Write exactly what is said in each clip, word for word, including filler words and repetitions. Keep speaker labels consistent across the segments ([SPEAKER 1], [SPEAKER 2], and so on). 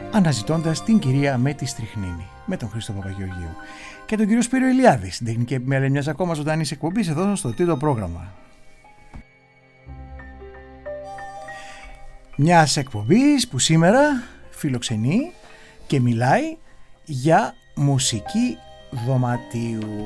[SPEAKER 1] αναζητώντας την κυρία με τη στριχνίνη, με τον Χρήστο Παπαγεωργίου και τον κύριο Σπύρο Ηλιάδη στην τεχνική επιμέλεια μιας ακόμα ζωντανής εκπομπής εδώ στο τρίτο πρόγραμμα. Μιας εκπομπής που σήμερα φιλοξενεί και μιλάει για μουσική δωματίου.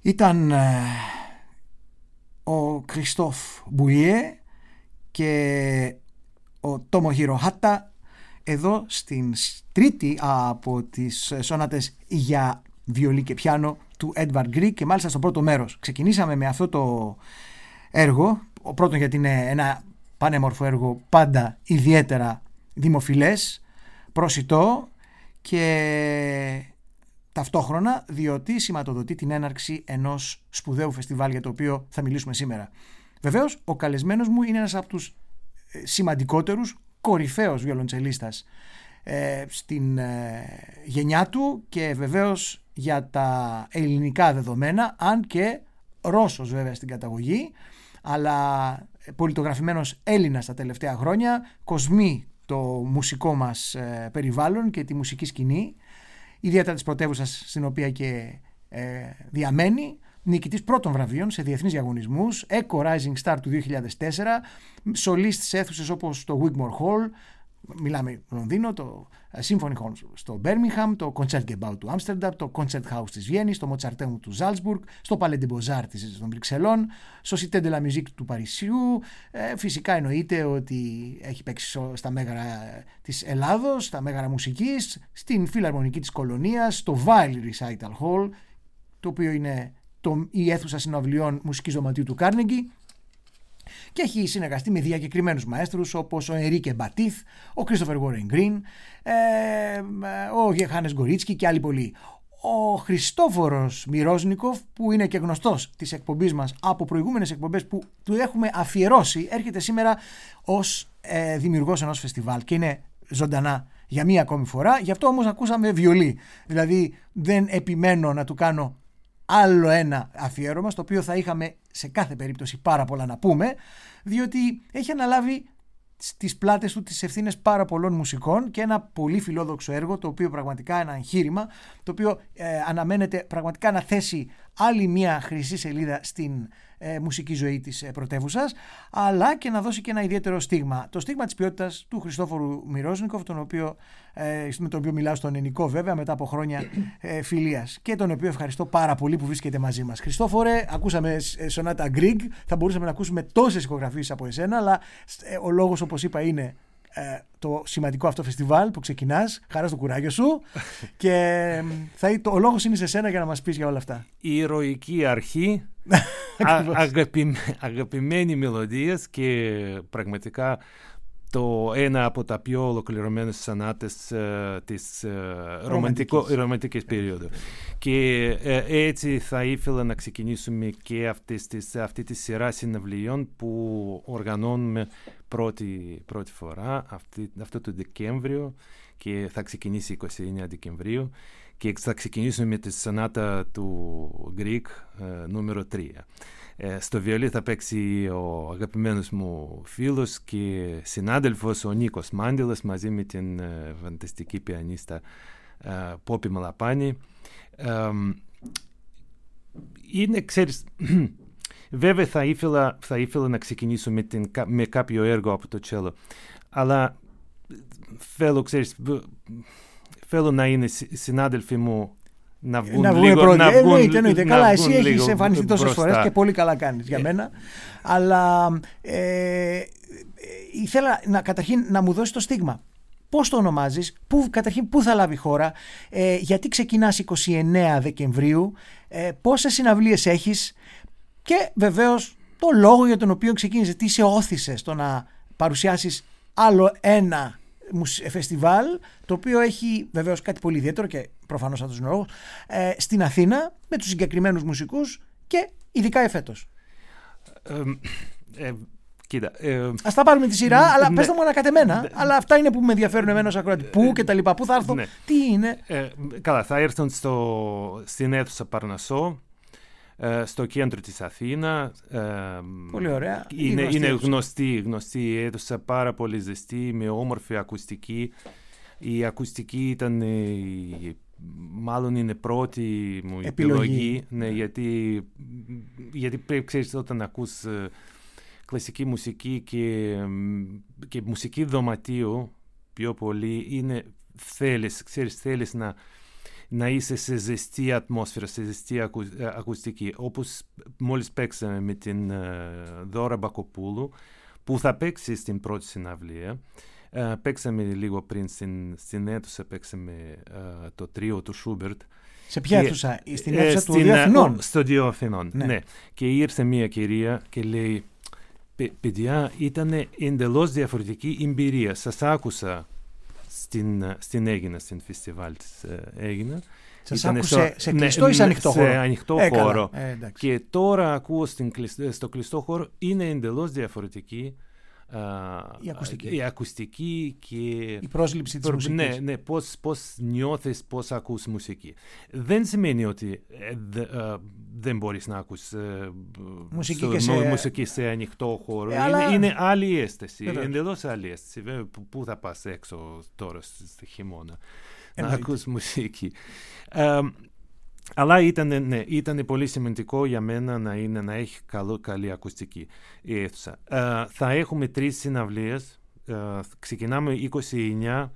[SPEAKER 1] Ήταν ε, ο Κριστόφ Μπουιέ και ο Τόμοχιρο Χάτα εδώ στην τρίτη από τις σόνατες για βιολί και πιάνο του Edvard Grieg, και μάλιστα στο πρώτο μέρος. Ξεκινήσαμε με αυτό το έργο, ο πρώτον γιατί είναι ένα πανέμορφο έργο, πάντα ιδιαίτερα δημοφιλές, προσιτό, και ταυτόχρονα διότι σηματοδοτεί την έναρξη ενός σπουδαίου φεστιβάλ για το οποίο θα μιλήσουμε σήμερα. Βεβαίως, ο καλεσμένος μου είναι ένας από τους σημαντικότερους, κορυφαίος βιολοντσελίστας ε, στην ε, γενιά του, και βεβαίως για τα ελληνικά δεδομένα, αν και Ρώσος βέβαια στην καταγωγή, αλλά πολιτογραφημένος Έλληνας τα τελευταία χρόνια, κοσμεί το μουσικό μας ε, περιβάλλον και τη μουσική σκηνή, ιδιαίτερα της πρωτεύουσας στην οποία και ε, διαμένει, νικητής πρώτων βραβείων σε διεθνείς διαγωνισμούς, Echo Rising Star του δύο χιλιάδες τέσσερα, σολίστ σε αίθουσες όπως το Wigmore Hall, μιλάμε Λονδίνο, το Symphony Hall στο Birmingham, το Concertgebouw του Άμστερνταμ, το Concerthaus της Βιέννης, το Mozarteum του Salzburg, στο Palais des Beaux-Arts των Βρυξελών, στο Cité de la Musique του Παρισιού. Ε, φυσικά εννοείται ότι έχει παίξει στα μέγαρα της Ελλάδος, στα μέγαρα μουσικής, στην Φιλαρμονική της Κολονίας, στο Weill Recital Hall, το οποίο είναι το, η αίθουσα συναυλιών μουσικής δωματίου του Carnegie, και έχει συνεργαστεί με διακεκριμένους μαέστρους όπως ο Ενρίκε Μπατίθ, ο Κρίστοφερ Γόρεν Γκριν, ο Γεχάνες Γκορίτσκι και άλλοι πολλοί. Ο Χριστόφορος Μιρόσνικοφ, που είναι και γνωστός της εκπομπής μας από προηγούμενες εκπομπές που του έχουμε αφιερώσει, έρχεται σήμερα ως ε, δημιουργός ενός φεστιβάλ και είναι ζωντανά για μία ακόμη φορά. Γι' αυτό όμως ακούσαμε βιολί, δηλαδή δεν επιμένω να του κάνω άλλο ένα αφιέρωμα, στο οποίο θα είχαμε σε κάθε περίπτωση πάρα πολλά να πούμε, διότι έχει αναλάβει στις πλάτες του τις ευθύνες πάρα πολλών μουσικών και ένα πολύ φιλόδοξο έργο, το οποίο πραγματικά ένα εγχείρημα, το οποίο ε, αναμένεται πραγματικά να θέσει άλλη μια χρυσή σελίδα στην ε, μουσική ζωή της ε, πρωτεύουσας, αλλά και να δώσει και ένα ιδιαίτερο στίγμα. Το στίγμα της ποιότητας του Χριστόφορου Μιρόσνικοφ, τον οποίο, ε, με τον οποίο μιλάω στον ελληνικό βέβαια μετά από χρόνια ε, φιλίας, και τον οποίο ευχαριστώ πάρα πολύ που βρίσκεται μαζί μας. Χριστόφορε, ακούσαμε σονάτα Grieg, θα μπορούσαμε να ακούσουμε τόσες ηχογραφίες από εσένα, αλλά ε, ο λόγος, όπως είπα, είναι ε, το σημαντικό αυτό φεστιβάλ που ξεκινάς. Χαρά στο κουράγιο σου και θα, το, ο λόγος είναι σε σένα για να μας πεις για όλα αυτά.
[SPEAKER 2] Η ηρωική αρχή, α, αγαπη, αγαπημένη μελωδίες και πραγματικά το ένα από τα πιο ολοκληρωμένες σονάτες uh, της uh, ρομαντικής περίοδου. Και uh, έτσι θα ήθελα να ξεκινήσουμε και αυτές τις, αυτή τη σειρά συναυλιών που οργανώνουμε πρώτη, πρώτη φορά αυτή, αυτό το Δεκέμβριο, και θα ξεκινήσει εικοστή ενάτη Δεκεμβρίου, και θα ξεκινήσουμε με τη σονάτα του Grieg uh, νούμερο τρία. Στο βιολί θα παίξει ο αγαπημένος μου φίλος και συνάδελφος ο Νίκος Μάντιλας μαζί με την uh, φανταστική πιανίστα uh, Πόπη Μαλαπάνη. Um, είναι, ξέρεις, βέβαια θα ήθελα, θα ήθελα να ξεκινήσω με, την, με κάποιο έργο από το τσέλο, αλλά θέλω, ξέρεις, θέλω να είναι συνάδελφοι μου να βγουν
[SPEAKER 1] να
[SPEAKER 2] λίγο,
[SPEAKER 1] πρώτοι.
[SPEAKER 2] να βγουν,
[SPEAKER 1] εννοείται, εννοείται. Καλά, εσύ έχεις
[SPEAKER 2] λίγο
[SPEAKER 1] εμφανιστεί τόσες
[SPEAKER 2] μπροστά.
[SPEAKER 1] φορές και πολύ καλά κάνεις για μένα. Αλλά ε, ήθελα να, καταρχήν να μου δώσεις το στίγμα. Πώς το ονομάζεις, που, καταρχήν πού θα λάβει χώρα, ε, γιατί ξεκινάς εικοστή ενάτη Δεκεμβρίου, ε, πόσες συναυλίες έχεις και βεβαίως το λόγο για τον οποίο ξεκίνησε, τι σε όθησε στο να παρουσιάσεις άλλο ένα φεστιβάλ, το οποίο έχει βεβαίως κάτι πολύ ιδιαίτερο και προφανώς αυτός είναι ο λόγος, ε, στην Αθήνα με τους συγκεκριμένους μουσικούς και ειδικά εφέτος.
[SPEAKER 2] Ε, ε, κοίτα, ε,
[SPEAKER 1] Ας τα πάρουμε τη σειρά,
[SPEAKER 2] ναι,
[SPEAKER 1] αλλά πες το μου ανακατεμένα, ναι, αλλά αυτά είναι που με ενδιαφέρουν εμένα ως ακροατή. Πού και τα λοιπά, πού θα έρθω, ναι, τι είναι.
[SPEAKER 2] Ε, καλά, θα έρθουν στο, στην αίθουσα Παρνασσό, στο κέντρο της Αθήνα.
[SPEAKER 1] Πολύ ωραία.
[SPEAKER 2] Είναι, γνωστή, είναι γνωστή, γνωστή αίθουσα, πάρα πολύ ζεστή, με όμορφη ακουστική. Η ακουστική ήταν, μάλλον είναι πρώτη μου επιλογή, επιλογή ναι, γιατί, γιατί πρέπει, ξέρεις, όταν ακούς κλασική μουσική και, και μουσική δωματίου πιο πολύ, είναι, θέλεις, ξέρεις, θέλεις να να είσαι σε ζεστή ατμόσφαιρα, σε ζεστή ακου, ακουστική. Όπως μόλις παίξαμε με την uh, Δώρα Μπακοπούλου, που θα παίξει στην πρώτη συναυλία. Uh, παίξαμε λίγο πριν στην, στην αίθουσα, παίξαμε uh, το τρίο του Σούμπερτ.
[SPEAKER 1] Σε ποια αίθουσα, στην αίθουσα ε, του Δύο Αθηνών?
[SPEAKER 2] Στο Δύο Αθηνών, ναι.
[SPEAKER 1] ναι.
[SPEAKER 2] Και ήρθε μια κυρία και λέει, παιδιά, ήταν εντελώς διαφορετική εμπειρία. Σας άκουσα στην, στην Αίγινα, στην φεστιβάλ της Αίγινα.
[SPEAKER 1] Σας άκουσε σε κλειστό ναι, ή σε ανοιχτό χώρο?
[SPEAKER 2] Σε ανοιχτό
[SPEAKER 1] ε,
[SPEAKER 2] χώρο.
[SPEAKER 1] Ε,
[SPEAKER 2] και τώρα ακούω στην, στο κλειστό χώρο, είναι εντελώς διαφορετική.
[SPEAKER 1] Η ακουστική.
[SPEAKER 2] η ακουστική και
[SPEAKER 1] η πρόσληψη της μουσικής.
[SPEAKER 2] Ναι, ναι, πώς, πώς νιώθεις, πώς ακούς μουσική. Δεν σημαίνει ότι ε, δε, ε, δεν μπορείς να ακούς ε,
[SPEAKER 1] μουσική,
[SPEAKER 2] στο,
[SPEAKER 1] και σε...
[SPEAKER 2] μουσική σε ανοιχτό χώρο.
[SPEAKER 1] Ε,
[SPEAKER 2] είναι,
[SPEAKER 1] αλλά...
[SPEAKER 2] είναι άλλη αίσθηση,
[SPEAKER 1] Βεβαίως.
[SPEAKER 2] εντελώς άλλη αίσθηση. Βέβαια, πού θα πας έξω τώρα στη χειμώνα
[SPEAKER 1] Εννοείται.
[SPEAKER 2] να ακούς μουσική. Ε, Αλλά ήταν, ναι, ήταν πολύ σημαντικό για μένα να, είναι, να έχει καλό, καλή ακουστική η αίθουσα. Uh, θα έχουμε τρεις συναυλίες. Uh, ξεκινάμε είκοσι εννιά.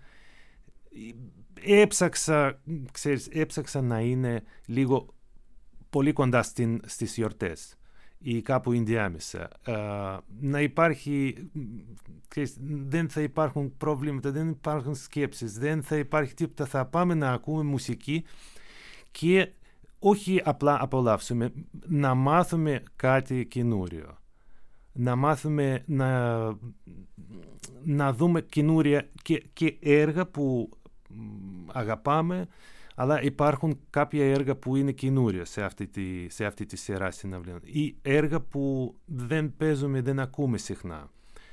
[SPEAKER 2] Έψαξα, ξέρεις, έψαξα να είναι λίγο πολύ κοντά στην, στις γιορτές ή κάπου ενδιάμεσα. Uh, να υπάρχει, ξέρεις, δεν θα υπάρχουν προβλήματα, δεν υπάρχουν σκέψεις, δεν θα υπάρχει τίποτα. Θα πάμε να ακούμε μουσική και όχι απλά απολαύσουμε, να μάθουμε κάτι καινούριο. Να μάθουμε να, να δούμε καινούρια και, και έργα που αγαπάμε, αλλά υπάρχουν κάποια έργα που είναι καινούρια σε αυτή τη, σε αυτή τη σειρά συναυλίων. Ή έργα που δεν παίζουμε, δεν ακούμε συχνά.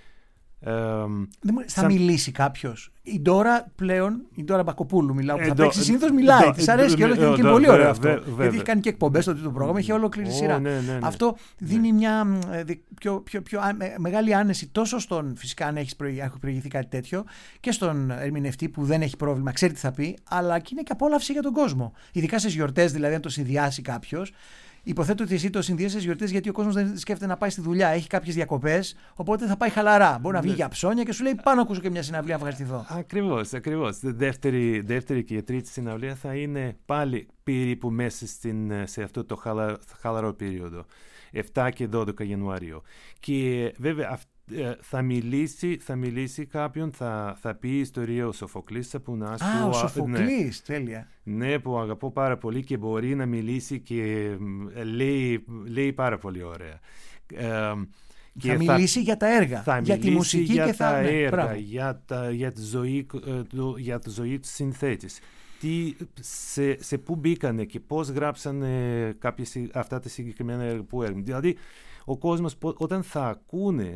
[SPEAKER 2] Ε,
[SPEAKER 1] θα
[SPEAKER 2] σαν...
[SPEAKER 1] μιλήσει κάποιος. Η Ντόρα πλέον, η Ντόρα Μπακοπούλου μιλάω, που
[SPEAKER 2] ε,
[SPEAKER 1] θα
[SPEAKER 2] δο,
[SPEAKER 1] παίξει, συνήθως μιλάει.
[SPEAKER 2] Δο,
[SPEAKER 1] Της αρέσει και όλο και είναι πολύ ωραίο αυτό. Γιατί έχει κάνει και εκπομπές στο τρίτο πρόγραμμα, έχει ολόκληρη σειρά.
[SPEAKER 2] Ναι, ναι, ναι.
[SPEAKER 1] Αυτό δίνει μια πιο, πιο, πιο μεγάλη άνεση τόσο στον, φυσικά αν έχει προηγηθεί κάτι τέτοιο, και στον ερμηνευτή που δεν έχει πρόβλημα, ξέρει τι θα πει, αλλά και είναι και απόλαυση για τον κόσμο. Ειδικά στις γιορτές, δηλαδή, αν το συνδυάσει κάποιος. Υποθέτω ότι εσύ το συνδυάζεις στις γιορτές γιατί ο κόσμος δεν σκέφτεται να πάει στη δουλειά. Έχει κάποιες διακοπές, οπότε θα πάει χαλαρά. Μπορεί να βγει για ψώνια και σου λέει: Πάνω ακούσω και μια συναυλία, ευχαριστηθώ.
[SPEAKER 2] Ακριβώς, ακριβώς. Δεύτερη, δεύτερη και τρίτη συναυλία θα είναι πάλι περίπου μέσα στην, σε αυτό το χαλα, χαλαρό περίοδο. επτά και δώδεκα Ιανουαρίου. Και βέβαια θα μιλήσει, θα μιλήσει κάποιον, θα, θα πει ιστορία ο Σοφοκλής Απουνάς.
[SPEAKER 1] Α, ο Σοφοκλής, ναι, τέλεια.
[SPEAKER 2] Ναι, που αγαπώ πάρα πολύ και μπορεί να μιλήσει και λέει, λέει πάρα πολύ ωραία. Ε,
[SPEAKER 1] και θα μιλήσει θα, για τα έργα,
[SPEAKER 2] θα
[SPEAKER 1] για τη μουσική
[SPEAKER 2] για
[SPEAKER 1] και θα...
[SPEAKER 2] τα
[SPEAKER 1] Ναι,
[SPEAKER 2] έργα, για, τα, για, τη ζωή, για τη ζωή του συνθέτης. Τι, σε, σε πού μπήκανε και πώς γράψανε κάποιες, αυτά τα συγκεκριμένα έργα που έργα. Δηλαδή, ο κόσμος όταν θα ακούνε,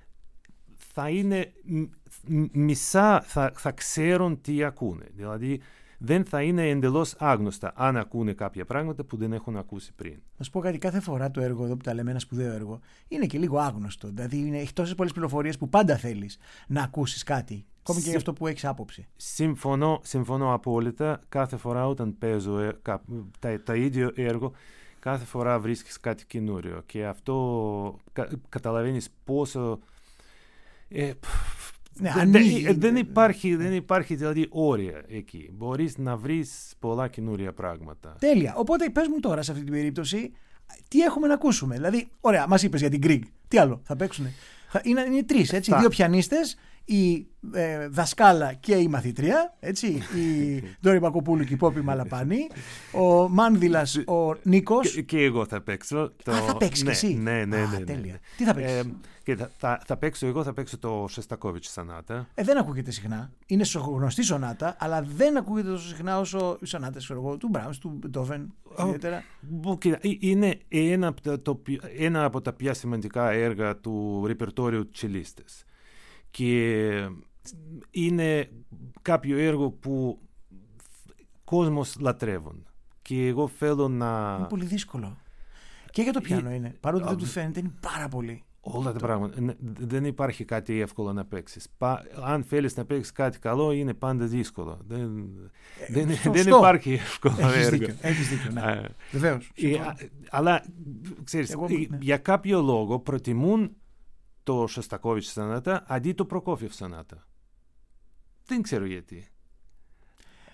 [SPEAKER 2] θα είναι μισά, θα, θα ξέρουν τι ακούνε. Δηλαδή, δεν θα είναι εντελώς άγνωστα αν ακούνε κάποια πράγματα που δεν έχουν ακούσει πριν.
[SPEAKER 1] Να σου πω κάτι, κάθε φορά το έργο εδώ που τα λέμε, ένα σπουδαίο έργο, είναι και λίγο άγνωστο. Δηλαδή, είναι, έχει τόσες πολλές πληροφορίες που πάντα θέλεις να ακούσεις κάτι. Ακόμη και για αυτό που έχεις άποψη.
[SPEAKER 2] Συμφωνώ, συμφωνώ απόλυτα. Κάθε φορά όταν παίζω ε, κα, τα, τα ίδιο έργο, κάθε φορά βρίσκεις κάτι καινούριο. Και αυτό κα, καταλαβαίνεις πόσο... Ε,
[SPEAKER 1] ναι,
[SPEAKER 2] δεν,
[SPEAKER 1] ανοίγει...
[SPEAKER 2] δεν, υπάρχει, δεν υπάρχει δηλαδή όρια εκεί. Μπορείς να βρεις πολλά καινούρια πράγματα.
[SPEAKER 1] Τέλεια. Οπότε πες μου τώρα σε αυτή την περίπτωση τι έχουμε να ακούσουμε. Δηλαδή, ωραία, μας είπες για την Grieg. Τι άλλο θα παίξουνε? Είναι, είναι τρεις, έτσι, θα... δύο πιανίστες, η ε, δασκάλα και η μαθήτρια, έτσι, η Ντόρη Μπακοπούλου και η Πόπη Μαλαπάνη, ο Μάνδυλας, ο Νίκος.
[SPEAKER 2] Και, και εγώ θα παίξω. Το...
[SPEAKER 1] Α, θα παίξεις
[SPEAKER 2] ναι,
[SPEAKER 1] και εσύ.
[SPEAKER 2] Ναι, ναι,
[SPEAKER 1] Α,
[SPEAKER 2] ναι, ναι,
[SPEAKER 1] τέλεια.
[SPEAKER 2] ναι.
[SPEAKER 1] Τι θα παίξεις?
[SPEAKER 2] Ε, και θα, θα, θα παίξω εγώ, θα παίξω το Σοστακόβιτς σονάτα.
[SPEAKER 1] Ε, δεν ακούγεται συχνά. Είναι γνωστή σονάτα, αλλά δεν ακούγεται τόσο συχνά όσο οι σονάτες, ξέρω εγώ, του Μπράουνς, του Μπετόβεν. Ιδιαίτερα.
[SPEAKER 2] Είναι ένα, το, ένα από τα πιο σημαντικά έργα του ρεπερτόριου τσελίστες. Και είναι κάποιο έργο που κόσμος λατρεύουν. Και εγώ θέλω να...
[SPEAKER 1] Είναι πολύ δύσκολο. Και για το πιάνο είναι. Παρότι δεν του φαίνεται, είναι πάρα πολύ.
[SPEAKER 2] Όλα τα πράγματα. Δεν υπάρχει κάτι εύκολο να παίξεις. Αν θέλεις να παίξεις κάτι καλό, είναι πάντα δύσκολο. Δεν, ε, δεν, δεν υπάρχει εύκολο
[SPEAKER 1] έχεις
[SPEAKER 2] έργο.
[SPEAKER 1] Δίκιο, έχεις δίκιο, ναι. Βεβαίως.
[SPEAKER 2] Αλλά, ξέρεις, Εγώ, ναι. για κάποιο λόγο προτιμούν το Σοστακόβιτς σονάτα αντί το Προκόφιεφ σονάτα. Δεν ξέρω γιατί.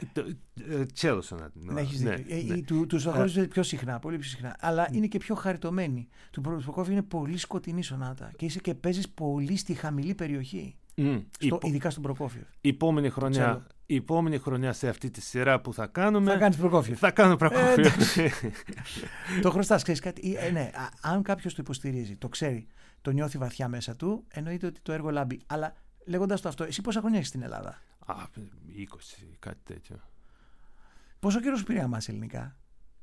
[SPEAKER 2] Τσέλο σονάτα.
[SPEAKER 1] Ναι, έχεις δίκιο. Του Σοχόφσκι είναι πιο συχνά, πολύ πιο συχνά. Αλλά είναι και πιο χαριτωμένη. Του Προκόφιεφ είναι πολύ σκοτεινή σονάτα. Και είσαι και παίζεις πολύ στη χαμηλή περιοχή.
[SPEAKER 2] Mm.
[SPEAKER 1] Στο, ειδικά στον Προκόφιεφ.
[SPEAKER 2] Η επόμενη χρονιά, η επόμενη χρονιά σε αυτή τη σειρά που θα κάνουμε.
[SPEAKER 1] Θα κάνεις Προκόφιεφ.
[SPEAKER 2] Θα κάνω Προκόφιεφ.
[SPEAKER 1] Ε, το χρωστάς, ξέρεις κάτι. Ε, ναι, αν κάποιος το υποστηρίζει, το ξέρει, το νιώθει βαθιά μέσα του, εννοείται ότι το έργο λάμπει. Αλλά λέγοντας το αυτό, εσύ πόσα χρόνια έχεις στην Ελλάδα?
[SPEAKER 2] Α, είκοσι, κάτι τέτοιο.
[SPEAKER 1] Πόσο καιρό σου πήρε να μάθεις ελληνικά?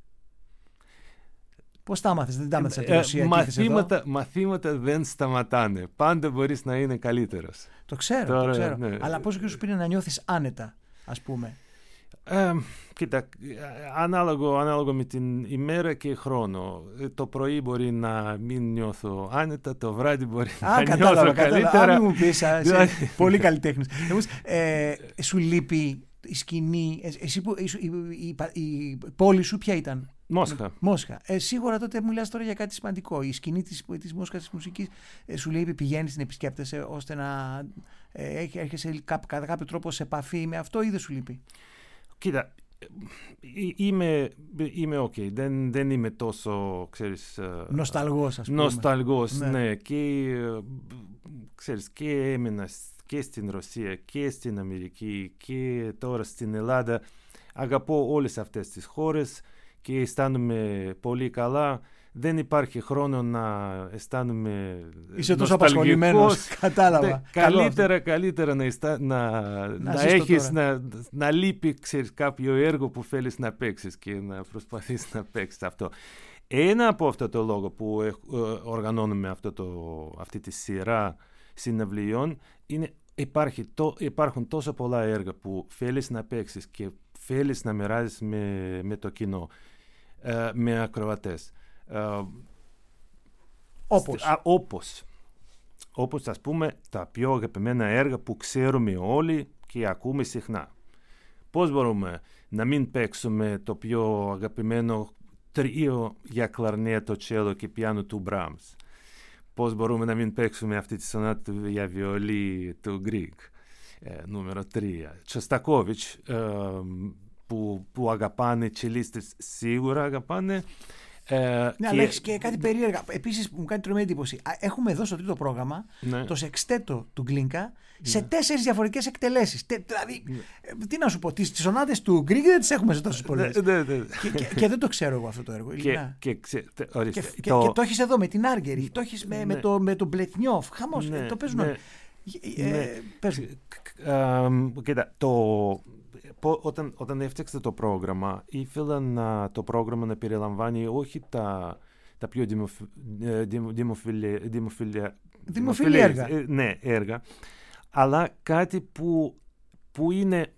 [SPEAKER 1] Πώς τα μάθες, δεν τα μάθες από τη Ρωσία?
[SPEAKER 2] Ε, μαθήματα, μαθήματα δεν σταματάνε. Πάντα μπορείς να είναι καλύτερος.
[SPEAKER 1] Το ξέρω, Τώρα, το ξέρω. Ναι. Αλλά πόσο καιρό σου πήρε να νιώθεις άνετα, ας πούμε?
[SPEAKER 2] Ε, κοίτα, ανάλογο, ανάλογο με την ημέρα και χρόνο. Το πρωί μπορεί να μην νιώθω άνετα, το βράδυ μπορεί
[SPEAKER 1] Α,
[SPEAKER 2] να
[SPEAKER 1] κατάλαβα,
[SPEAKER 2] νιώθω
[SPEAKER 1] κατάλαβα.
[SPEAKER 2] καλύτερα.
[SPEAKER 1] Αν μου πεις, πολύ καλλιτέχνης. ε, σου λείπει η σκηνή, εσύ που, η, η, η, η πόλη σου ποια ήταν?
[SPEAKER 2] Μόσχα.
[SPEAKER 1] Μόσχα. Ε, σίγουρα τότε μιλάς τώρα για κάτι σημαντικό. Η σκηνή της, της Μόσχας της μουσικής ε, σου λέει πηγαίνεις, την επισκέπτεσαι ώστε να ε, έρχεσαι κατά κάποιο τρόπο σε επαφή με αυτό, ή δεν σου λείπει?
[SPEAKER 2] Κοίτα, είμαι, είμαι ok, δεν, δεν είμαι τόσο, ξέρεις...
[SPEAKER 1] Νοσταλγός, ας πούμε.
[SPEAKER 2] Νοσταλγός, ναι.
[SPEAKER 1] ναι.
[SPEAKER 2] Και, ξέρεις, και έμενα και στην Ρωσία και στην Αμερική και τώρα στην Ελλάδα. Αγαπώ όλες αυτές τις χώρες και αισθάνομαι πολύ καλά. Δεν υπάρχει χρόνο να αισθάνομαι.
[SPEAKER 1] Είσαι τόσο απασχολημένος. Κατάλαβα.
[SPEAKER 2] Καλύτερα, καλύτερα να, αισθα... να, να, να έχεις, να, να λείπει, ξέρεις, κάποιο έργο που θέλεις να παίξεις και να προσπαθείς να παίξεις αυτό. Ένα από αυτό το λόγο που ε, οργανώνουμε αυτό το, αυτή τη σειρά συναυλιών είναι υπάρχει, το, υπάρχουν τόσο πολλά έργα που θέλεις να παίξεις και θέλεις να μοιράζεις με, με το κοινό, ε, με ακροατές. Uh,
[SPEAKER 1] όπως.
[SPEAKER 2] Α, όπως όπως ας πούμε τα πιο αγαπημένα έργα που ξέρουμε όλοι και ακούμε συχνά. Πώς μπορούμε να μην παίξουμε το πιο αγαπημένο τρίο για κλαρνέτο, τσέλο και πιάνο του Μπράμς? Πώς μπορούμε να μην παίξουμε αυτή τη σονάτα για βιολί του Γκρίγκ, ε, νούμερο τρία? Τσοστακόβιτς, ε, που, που αγαπάνε τσελίστες, σίγουρα αγαπάνε. Ε,
[SPEAKER 1] ναι,
[SPEAKER 2] και...
[SPEAKER 1] αλλά έχεις και κάτι περίεργα. Επίσης μου κάνει τρομερή εντύπωση. Έχουμε εδώ στο τρίτο πρόγραμμα ναι. το σεξτέτο του Γκλίνκα ναι. σε τέσσερις διαφορετικές εκτελέσεις. Τε, δηλαδή, ναι. τι να σου πω, τις σονάτες του Γκρίγκ δεν τις έχουμε σε τόσες πολλές.
[SPEAKER 2] Ναι, ναι, ναι.
[SPEAKER 1] Και, και, και δεν το ξέρω εγώ αυτό το έργο.
[SPEAKER 2] Και, και, ξε, τε, ορίστε,
[SPEAKER 1] και,
[SPEAKER 2] το...
[SPEAKER 1] και το έχεις εδώ με την Άργερη, το έχεις με, ναι. με, το, με τον Μπλετνιόφ. Χαμός, ναι, το παίζουν. Ναι. Ε,
[SPEAKER 2] ναι.
[SPEAKER 1] πες.
[SPEAKER 2] Uh, κοίτα, το... Όταν, όταν έφτιαξα το πρόγραμμα, ήθελα να, το πρόγραμμα να περιλαμβάνει όχι τα, τα πιο δημοφιλή
[SPEAKER 1] έργα.
[SPEAKER 2] Ναι, έργα, αλλά κάτι που, που είναι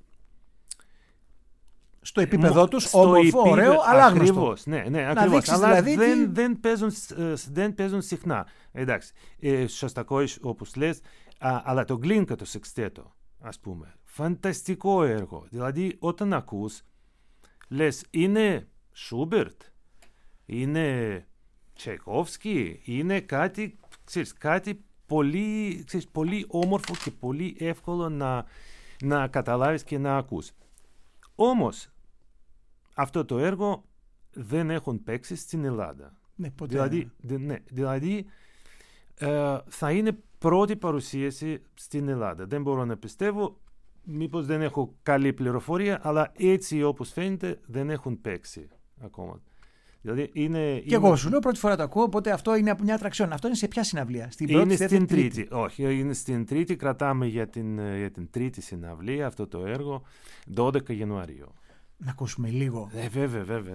[SPEAKER 1] στο επίπεδο τους, όμορφο, ωραίο, αλλά άγνωστο.
[SPEAKER 2] Ακριβώς, ναι, ναι, ακριβώς. Αλλά
[SPEAKER 1] δηλαδή
[SPEAKER 2] δεν,
[SPEAKER 1] τι...
[SPEAKER 2] δεν, παίζουν, δεν παίζουν συχνά. Εντάξει, ε, Σωστακόβιτς, όπως λες, α, αλλά το Γκλίνκα, το σεξτέτο, ας πούμε. Φανταστικό έργο. Δηλαδή, όταν ακούς, λες, είναι Σούμπερτ, είναι Τσαϊκόφσκι, είναι κάτι, ξέρεις, κάτι πολύ, ξέρεις, πολύ όμορφο και πολύ εύκολο να, να καταλάβεις και να ακούς. Όμως, αυτό το έργο δεν έχουν παίξει στην Ελλάδα.
[SPEAKER 1] Ναι, ποτέ.
[SPEAKER 2] Δηλαδή, δε, ναι, δηλαδή ε, θα είναι πρώτη παρουσίαση στην Ελλάδα. Δεν μπορώ να πιστεύω. Μήπως δεν έχω καλή πληροφορία, αλλά έτσι όπως φαίνεται δεν έχουν παίξει ακόμα. Δηλαδή είναι,
[SPEAKER 1] και
[SPEAKER 2] είναι...
[SPEAKER 1] εγώ σου λέω πρώτη φορά το ακούω, οπότε αυτό είναι από μια ατραξιόν. Αυτό είναι σε ποια συναυλία? Στην πρώτη,
[SPEAKER 2] είναι
[SPEAKER 1] στη
[SPEAKER 2] στην
[SPEAKER 1] τρίτη.
[SPEAKER 2] τρίτη. Όχι, είναι στην τρίτη. Κρατάμε για την, για την τρίτη συναυλία αυτό το έργο, δώδεκα Ιανουαρίου.
[SPEAKER 1] Να ακούσουμε λίγο.
[SPEAKER 2] Ε, βέβαια, βέβαια.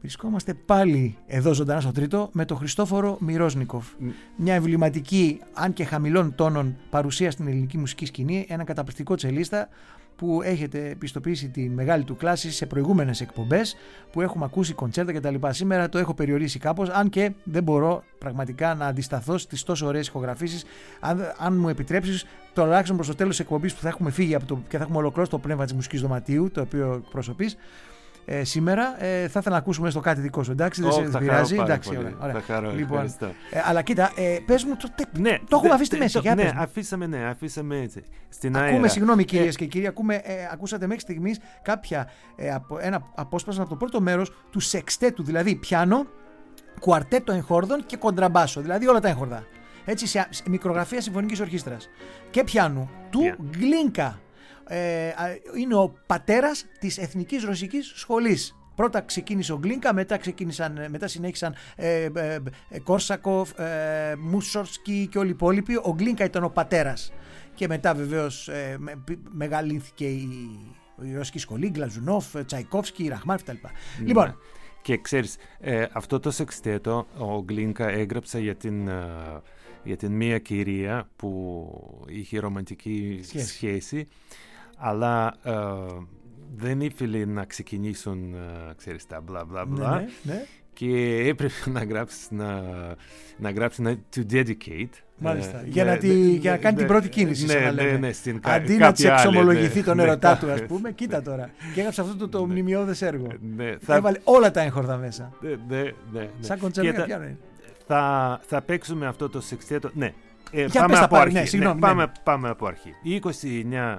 [SPEAKER 1] Βρισκόμαστε πάλι εδώ ζωντανά στο τρίτο με τον Χριστόφορο Μιρόσνικοφ. Mm. Μια εμβληματική, αν και χαμηλών τόνων, παρουσία στην ελληνική μουσική σκηνή. Ένα καταπληκτικό τσελίστα που έχετε πιστοποιήσει τη μεγάλη του κλάση σε προηγούμενες εκπομπές που έχουμε ακούσει κοντσέρτα κτλ. Σήμερα το έχω περιορίσει κάπως, αν και δεν μπορώ πραγματικά να αντισταθώ στις τόσο ωραίες ηχογραφήσεις. Αν, αν μου επιτρέψεις, τουλάχιστον προς το τέλος της εκπομπής που θα έχουμε φύγει από το, και θα έχουμε ολοκληρώσει το πνεύμα της μουσικής δωματίου, το οποίο εκπροσωπείς. Ε, σήμερα ε, θα ήθελα να ακούσουμε στο κάτι δικό σου, εντάξει, δεν oh, σε πειράζει. Εντάξει, ωραία, ωραία.
[SPEAKER 2] Θα χαρώ,
[SPEAKER 1] λοιπόν, ε, αλλά κοίτα, ε, πες μου, το,
[SPEAKER 2] ναι,
[SPEAKER 1] το έχουμε
[SPEAKER 2] δε,
[SPEAKER 1] αφήσει στη μέση.
[SPEAKER 2] Το, ναι, αφήσαμε, ναι, αφήσαμε έτσι. Στην
[SPEAKER 1] ακούμε,
[SPEAKER 2] αέρα.
[SPEAKER 1] Συγγνώμη κυρίες ε, και κύριοι, ακούμε, ε, ακούσατε μέχρι στιγμής κάποια, ε, από, ένα απόσπασμα από το πρώτο μέρος του σεξτέτου, δηλαδή πιάνο, κουαρτέτο εγχόρδων και κοντραμπάσο, δηλαδή όλα τα έγχορδα. Έτσι, σε, σε μικρογραφία συμφωνικής ορχήστρας και πιάνου του yeah. Γκλίνκα. Ε, είναι ο πατέρας της Εθνικής Ρωσικής Σχολής. Πρώτα ξεκίνησε ο Γκλίνκα, μετά, ξεκίνησαν, μετά συνέχισαν ε, ε, ε, Κόρσακοφ, ε, Μούσορσκι και όλοι οι υπόλοιποι. Ο Γκλίνκα ήταν ο πατέρας. Και μετά βεβαίως ε, με, μεγαλύνθηκε η, η Ρωσική Σχολή, Γκλαζουνόφ, Τσαϊκόφσκι, Ραχμάνοφ κτλ. Ναι. Λοιπόν,
[SPEAKER 2] και ξέρεις, ε, αυτό το σεξτέτο ο Γκλίνκα έγραψε για την... Ε, για την μία κυρία που είχε ρομαντική σχέση, σχέση αλλά ε, δεν ήθελε να ξεκινήσουν, ε, ξέρεις, τα μπλα μπλα μπλα,
[SPEAKER 1] ναι, ναι.
[SPEAKER 2] και έπρεπε να γράψει να, να γράψει να to dedicate.
[SPEAKER 1] Μάλιστα, ε, για, ναι, να τη, ναι, για να κάνει ναι, την πρώτη κίνηση,
[SPEAKER 2] ναι, ναι, ναι, στην
[SPEAKER 1] αντί να της εξομολογηθεί ναι, τον έρωτά ναι, του, ας πούμε, κοίτα τώρα. Και έγραψε αυτό το, το ναι, μνημειώδες έργο. Ναι, θα... Έβαλε όλα τα έγχορδα μέσα.
[SPEAKER 2] Ναι, ναι, ναι, ναι.
[SPEAKER 1] Σαν κοντσέρτα πιάνο είναι.
[SPEAKER 2] Θα, θα παίξουμε αυτό το σεξτέτο. Ναι, ε,
[SPEAKER 1] για
[SPEAKER 2] πάμε, από αρχή.
[SPEAKER 1] Ναι, συγγνώμη,
[SPEAKER 2] ναι, πάμε, πάμε από αρχή. είκοσι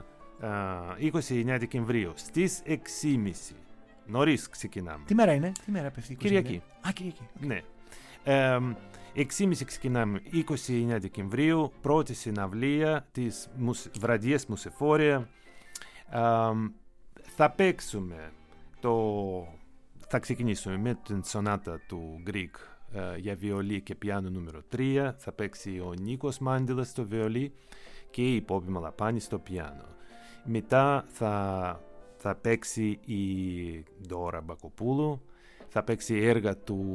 [SPEAKER 2] εννέα Δεκεμβρίου στις έξι και μισή. Νωρίς ξεκινάμε.
[SPEAKER 1] Τι μέρα είναι, τι μέρα πέφτει?
[SPEAKER 2] Κυριακή.
[SPEAKER 1] Α, Κυριακή.
[SPEAKER 2] Ναι. Ε, έξι και μισή ξεκινάμε είκοσι εννέα Δεκεμβρίου, πρώτη συναυλία της βραδιές Μουσεφόρια. Ε, θα παίξουμε το... Θα ξεκινήσουμε με την σονάτα του Γκρικ για βιολί και πιάνο νούμερο τρία. Θα παίξει ο Νίκος Μάντιλας στο βιολί και η Πόπη Μαλαπάνη στο πιάνο. Μετά θα, θα παίξει η Ντόρα Μπακοπούλου, θα παίξει έργα του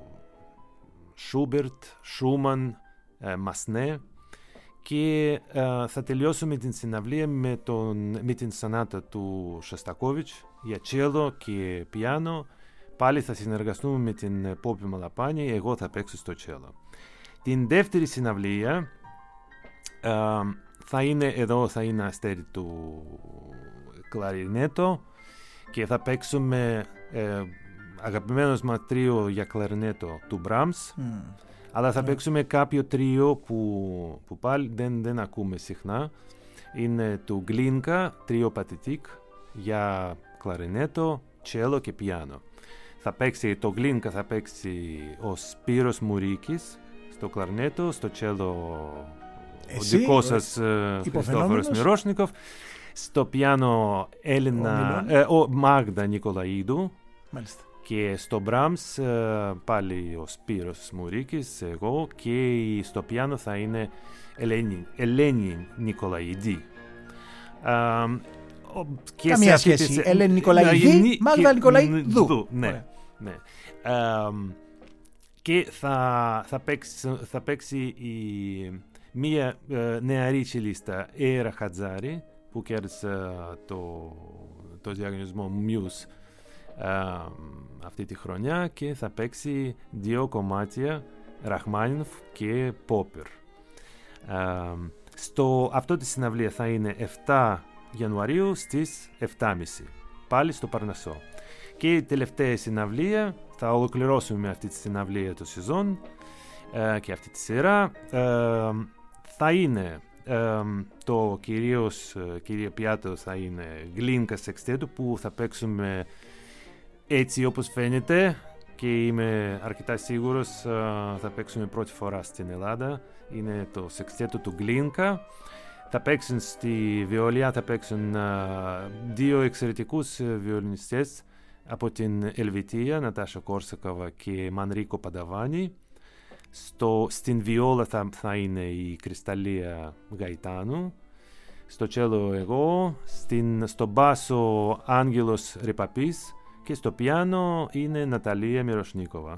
[SPEAKER 2] Σούμπερτ, Σούμαν, Μασνέ και ε, θα τελειώσουμε την συναυλία με, τον, με την σονάτα του Σωστακόβιτς για τσέλο και πιάνο. Πάλι θα συνεργαστούμε με την Πόπη Μαλαπάνη, εγώ θα παίξω στο τσέλο. Την δεύτερη συναυλία ε, θα είναι εδώ, θα είναι αστέρι του κλαρινέτο και θα παίξουμε ε, αγαπημένος μας τρίο για κλαρινέτο του Μπραμς, mm. αλλά θα yeah. παίξουμε κάποιο τρίο που, που πάλι δεν, δεν ακούμε συχνά. Είναι του Γκλίνκα, τρίο πατητικ για κλαρινέτο, τσέλο και πιάνο. Θα παίξει, το Γκλίνκα θα παίξει ο Σπύρος Μουρίκης στο κλαρνέτο, στο τσέλο ο δικός σας Χριστόφορος Μιρόσνικοφ, στο πιάνο Έλληνα, ο, ε, ο Μάγδα Νικολαίδου. Μάλιστα. Και στο Μπραμς πάλι ο Σπύρος Μουρίκης, εγώ, και στο πιάνο θα είναι Ελένη, Ελένη Νικολαίδη.
[SPEAKER 1] Και καμία σχέση. Της... Ελένη Νικολαίδη, Μάγδα Νικολαίδου.
[SPEAKER 2] Ναι, ναι. Uh, και θα, θα, παίξει, θα παίξει η, μία uh, νεαρή τσελίστα, Έρα Χατζάρη, που κέρδισε το, το διαγωνισμό Muse uh, αυτή τη χρονιά, και θα παίξει δύο κομμάτια, Ραχμάνινοφ και Πόπερ. Uh, στο, αυτό τη συναυλία θα είναι επτά Ιανουαρίου στις επτά και μισή, πάλι στο Παρνασσό. Και η τελευταία συναυλία, θα ολοκληρώσουμε με αυτή τη συναυλία το σεζόν ε, και αυτή τη σειρά, ε, θα είναι ε, το κυρίως, κυρία πιάτο θα είναι Γκλίνκα σεξτέτο, που θα παίξουμε έτσι όπως φαίνεται και είμαι αρκετά σίγουρος ε, θα παίξουμε πρώτη φορά στην Ελλάδα. Είναι το σεξτέτο του Γκλίνκα. Θα παίξουν στη βιολιά, θα παίξουν uh, δύο εξαιρετικούς uh, βιολινιστές από την Ελβετία, Νατάσα Κόρσακοβα και Μανρίκο Πανταβάνη. Στο, στην βιόλα θα, θα είναι η Κρυσταλλία Γαϊτάνου. Στο τσέλο εγώ. Στην, στο μπάσο Άγγελος Ρεπαπής και στο πιάνο είναι Ναταλία Μυροσνίκοβα.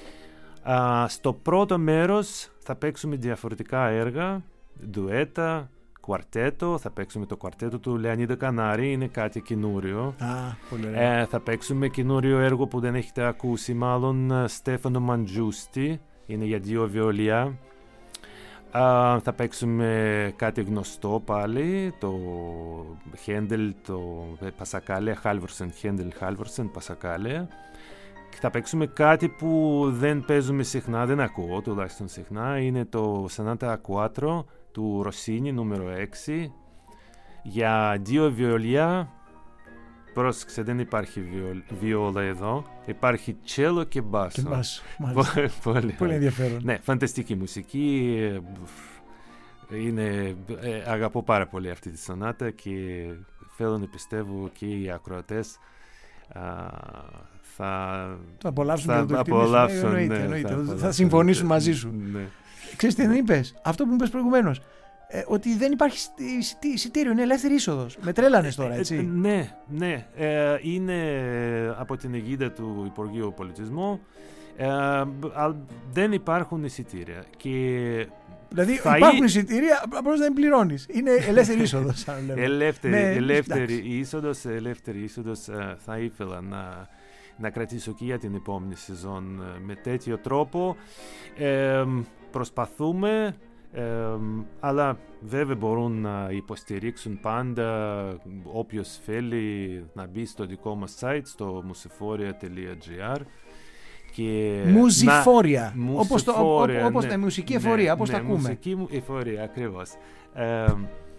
[SPEAKER 2] Uh, στο πρώτο μέρος θα παίξουμε διαφορετικά έργα, ντουέτα, κουαρτέτο, θα παίξουμε το κουαρτέτο του Λεωνίδα Κανάρη, είναι κάτι καινούριο.
[SPEAKER 1] Ah, πολύ ωραία.
[SPEAKER 2] Ε, θα παίξουμε καινούριο έργο που δεν έχετε ακούσει, μάλλον Στέφανο Μαντζούστη, είναι για δύο βιολιά. Uh, θα παίξουμε κάτι γνωστό πάλι, το Χέντελ, το Πασακάλε, Χάλβορσεν, Χέντελ, Χάλβορσεν, Πασακάλε. Θα παίξουμε κάτι που δεν παίζουμε συχνά, δεν ακούω τουλάχιστον συχνά, είναι το Σανάτα τέσσερα του Ροσίνι, νούμερο έξι, για δύο βιολιά. Πρόσεξε, δεν υπάρχει βιολ, βιόλα εδώ, υπάρχει τσέλο και μπάσο.
[SPEAKER 1] Και μπάσο,
[SPEAKER 2] πολύ,
[SPEAKER 1] πολύ ενδιαφέρον.
[SPEAKER 2] Ναι, φανταστική μουσική, είναι, ε, αγαπώ πάρα πολύ αυτή τη σονάτα και θέλω να πιστεύω και οι ακροατές α, θα,
[SPEAKER 1] θα απολαύσουν
[SPEAKER 2] θα,
[SPEAKER 1] και το
[SPEAKER 2] απολαύσουν,
[SPEAKER 1] εννοείται,
[SPEAKER 2] ναι,
[SPEAKER 1] εννοείται.
[SPEAKER 2] θα,
[SPEAKER 1] θα,
[SPEAKER 2] απολαύσουν,
[SPEAKER 1] θα συμφωνήσουν
[SPEAKER 2] ναι,
[SPEAKER 1] μαζί σου.
[SPEAKER 2] Ναι.
[SPEAKER 1] Ξέρεις τι δεν είπες, αυτό που μου είπες προηγουμένως, ε, ότι δεν υπάρχει εισιτήριο, είναι ελεύθερη είσοδος. Με τρέλανες τώρα, έτσι.
[SPEAKER 2] Ε, ναι, ναι. Ε, είναι από την αιγίδα του Υπουργείου Πολιτισμού. Ε, δεν υπάρχουν εισιτήρια. Και
[SPEAKER 1] δηλαδή
[SPEAKER 2] θα
[SPEAKER 1] υπάρχουν
[SPEAKER 2] ή...
[SPEAKER 1] εισιτήρια, απλώς δεν πληρώνεις. Είναι ελεύθερη είσοδος.
[SPEAKER 2] ελεύθερη,
[SPEAKER 1] ναι,
[SPEAKER 2] ελεύθερη είσοδος, ελεύθερη είσοδος. Θα ήθελα να, να κρατήσω και για την επόμενη σεζόν με τέτοιο τρόπο. Ε, προσπαθούμε. Ε, αλλά βέβαια μπορούν να υποστηρίξουν πάντα όποιος θέλει να μπει στο δικό μας site, στο musiforia τελεία gr.
[SPEAKER 1] Μουζιφόρια,
[SPEAKER 2] να...
[SPEAKER 1] όπως, το,
[SPEAKER 2] μουσιφόρια,
[SPEAKER 1] όπως
[SPEAKER 2] ναι,
[SPEAKER 1] τα μουσική
[SPEAKER 2] ναι,
[SPEAKER 1] εφορία, όπως
[SPEAKER 2] ναι,
[SPEAKER 1] τα ακούμε.
[SPEAKER 2] Μουσική εφορία, ακριβώς. Ε,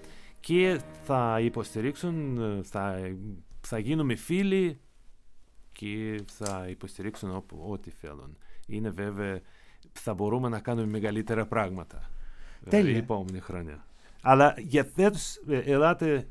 [SPEAKER 2] και θα υποστηρίξουν, θα, θα γίνουμε φίλοι και θα υποστηρίξουν ό, ό,τι θέλουν. Είναι βέβαια, θα μπορούμε να κάνουμε μεγαλύτερα πράγματα.
[SPEAKER 1] Τέλεια.
[SPEAKER 2] Η επόμενη χρονιά. Αλλά για φέτος ελάτε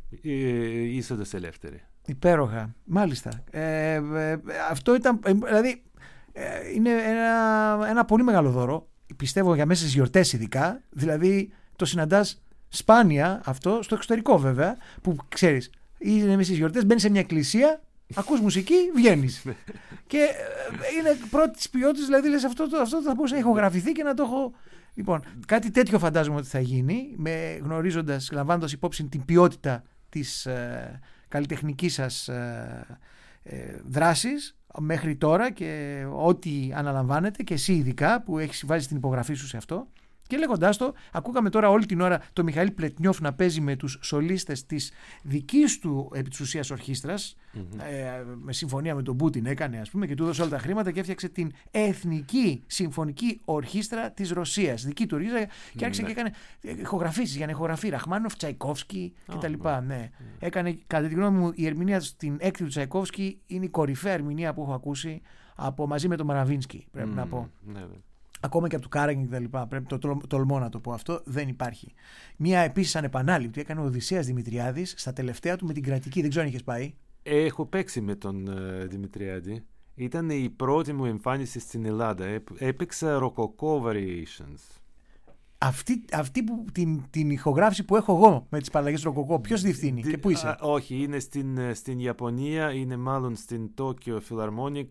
[SPEAKER 2] είσοδος ελεύθερη.
[SPEAKER 1] Υπέροχα. Μάλιστα. Ε, ε, αυτό ήταν, ε, δηλαδή, ε, είναι ένα, ένα πολύ μεγάλο δώρο. Πιστεύω για μέσα στις γιορτές ειδικά. Δηλαδή, το συναντάς σπάνια αυτό, στο εξωτερικό βέβαια, που ξέρεις, είναι μέσα στις γιορτές, μπαίνεις σε μια εκκλησία, ακούς μουσική, βγαίνεις. Και ε, είναι πρώτης ποιότητας, δηλαδή λες αυτό, αυτό θα μπορούσε να ηχογραφηθεί και να το έχω... Λοιπόν, κάτι τέτοιο φαντάζομαι ότι θα γίνει, με γνωρίζοντας, λαμβάνοντας υπόψη την ποιότητα της ε, καλλιτεχνικής σας ε, ε, δράσης μέχρι τώρα και ό,τι αναλαμβάνετε και εσύ ειδικά που έχεις βάζει την υπογραφή σου σε αυτό. Και λέγοντάς το, ακούγαμε τώρα όλη την ώρα το Μιχαήλ Πλετνιόφ να παίζει με τους σολίστες της δικής του επί της ουσίας ορχήστρας, mm-hmm. ε, με συμφωνία με τον Πούτιν έκανε, ας πούμε, και του έδωσε όλα τα χρήματα και έφτιαξε την Εθνική Συμφωνική Ορχήστρα της Ρωσίας, δική του ορχήστρα, και άρχισε mm-hmm. και έκανε ηχογραφήσεις για να ηχογραφεί Ραχμάνοφ, Τσαϊκόφσκι κτλ. Oh, ναι. Mm-hmm. Έκανε, κατά τη γνώμη μου, η ερμηνεία στην έκτη του Τσαϊκόφσκι είναι η κορυφαία ερμηνεία που έχω ακούσει από, μαζί με τον Μαραβίνσκι, πρέπει mm-hmm. να πω. Mm-hmm. Ακόμα και από του Κάραγκιν και τα λοιπά. Πρέπει το τολμώ να το πω αυτό. Δεν υπάρχει. Μία επίσης ανεπανάληπτη έκανε ο Οδυσσέας Δημητριάδης στα τελευταία του με την Κρατική. Δεν ξέρω αν είχες πάει.
[SPEAKER 2] Έχω παίξει με τον uh, Δημητριάδη. Ήταν η πρώτη μου εμφάνιση στην Ελλάδα. Έπαιξα Rococo Variations.
[SPEAKER 1] Αυτή, αυτή που, την, την ηχογράφηση που έχω εγώ με τις παραλλαγές Rococo, ποιος διευθύνει και πού είσαι?
[SPEAKER 2] Α, όχι, είναι στην, στην Ιαπωνία, είναι μάλλον στην Tokyo Philharmonic.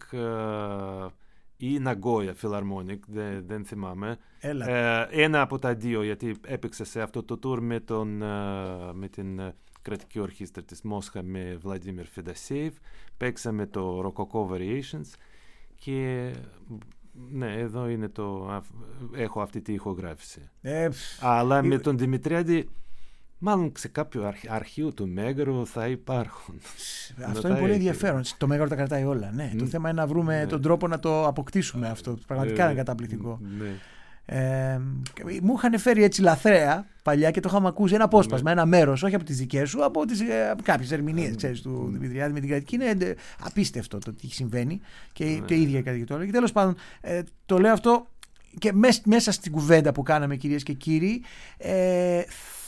[SPEAKER 2] Uh, ή Nagoya Philharmonic, δεν, δεν θυμάμαι. Ε, ένα από τα δύο, γιατί έπαιξα σε αυτό το tour με, τον, με την κρατική ορχήστρα της Μόσχα με Βλαντίμιρ Φεντασέιβ. Παίξαμε το Rococo Variations και ναι, εδώ είναι το, έχω αυτή τη ηχογράφηση. Ε, Αλλά ε, με τον Δημητριάδη, μάλλον σε κάποιο αρχείο του Μέγαρου θα υπάρχουν.
[SPEAKER 1] Αυτό είναι πολύ ενδιαφέρον. Το Μέγαρο τα κρατάει όλα. Ναι. Mm. Το θέμα είναι να βρούμε mm. τον τρόπο να το αποκτήσουμε αυτό. Πραγματικά είναι καταπληκτικό. Mm. Ε, μου είχαν φέρει έτσι λαθρέα παλιά και το είχαμε ακούσει ένα απόσπασμα, mm. ένα μέρος, όχι από τις δικές σου, από τις, ε, κάποιες ερμηνείες mm. ξέρεις, του Δημητριάδη με την Κρατική. Είναι απίστευτο το τι συμβαίνει και mm. το ίδιο και το άλλο. Και τέλος πάντων, ε, το λέω αυτό και μέσα στην κουβέντα που κάναμε, κυρίες και κύριοι, ε,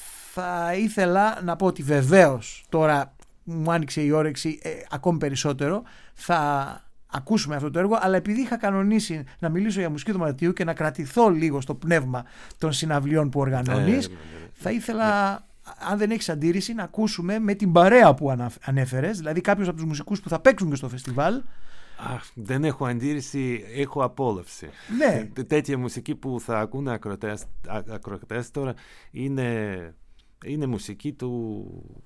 [SPEAKER 1] θα ήθελα να πω ότι βεβαίως τώρα μου άνοιξε η όρεξη ε, ακόμη περισσότερο, θα ακούσουμε αυτό το έργο, αλλά επειδή είχα κανονίσει να μιλήσω για μουσική δωματίου και να κρατηθώ λίγο στο πνεύμα των συναυλιών που οργανώνεις, ε, θα ήθελα αν δεν έχεις αντίρρηση, να ακούσουμε με την παρέα που ανέφερες, δηλαδή κάποιους από τους μουσικούς που θα παίξουν και στο φεστιβάλ.
[SPEAKER 2] Αχ, δεν έχω αντίρρηση, έχω απόλαυση.
[SPEAKER 1] Ναι.
[SPEAKER 2] Τέτοια μουσική που θα ακούνε ακροατές, ακροατές τώρα είναι, είναι μουσική του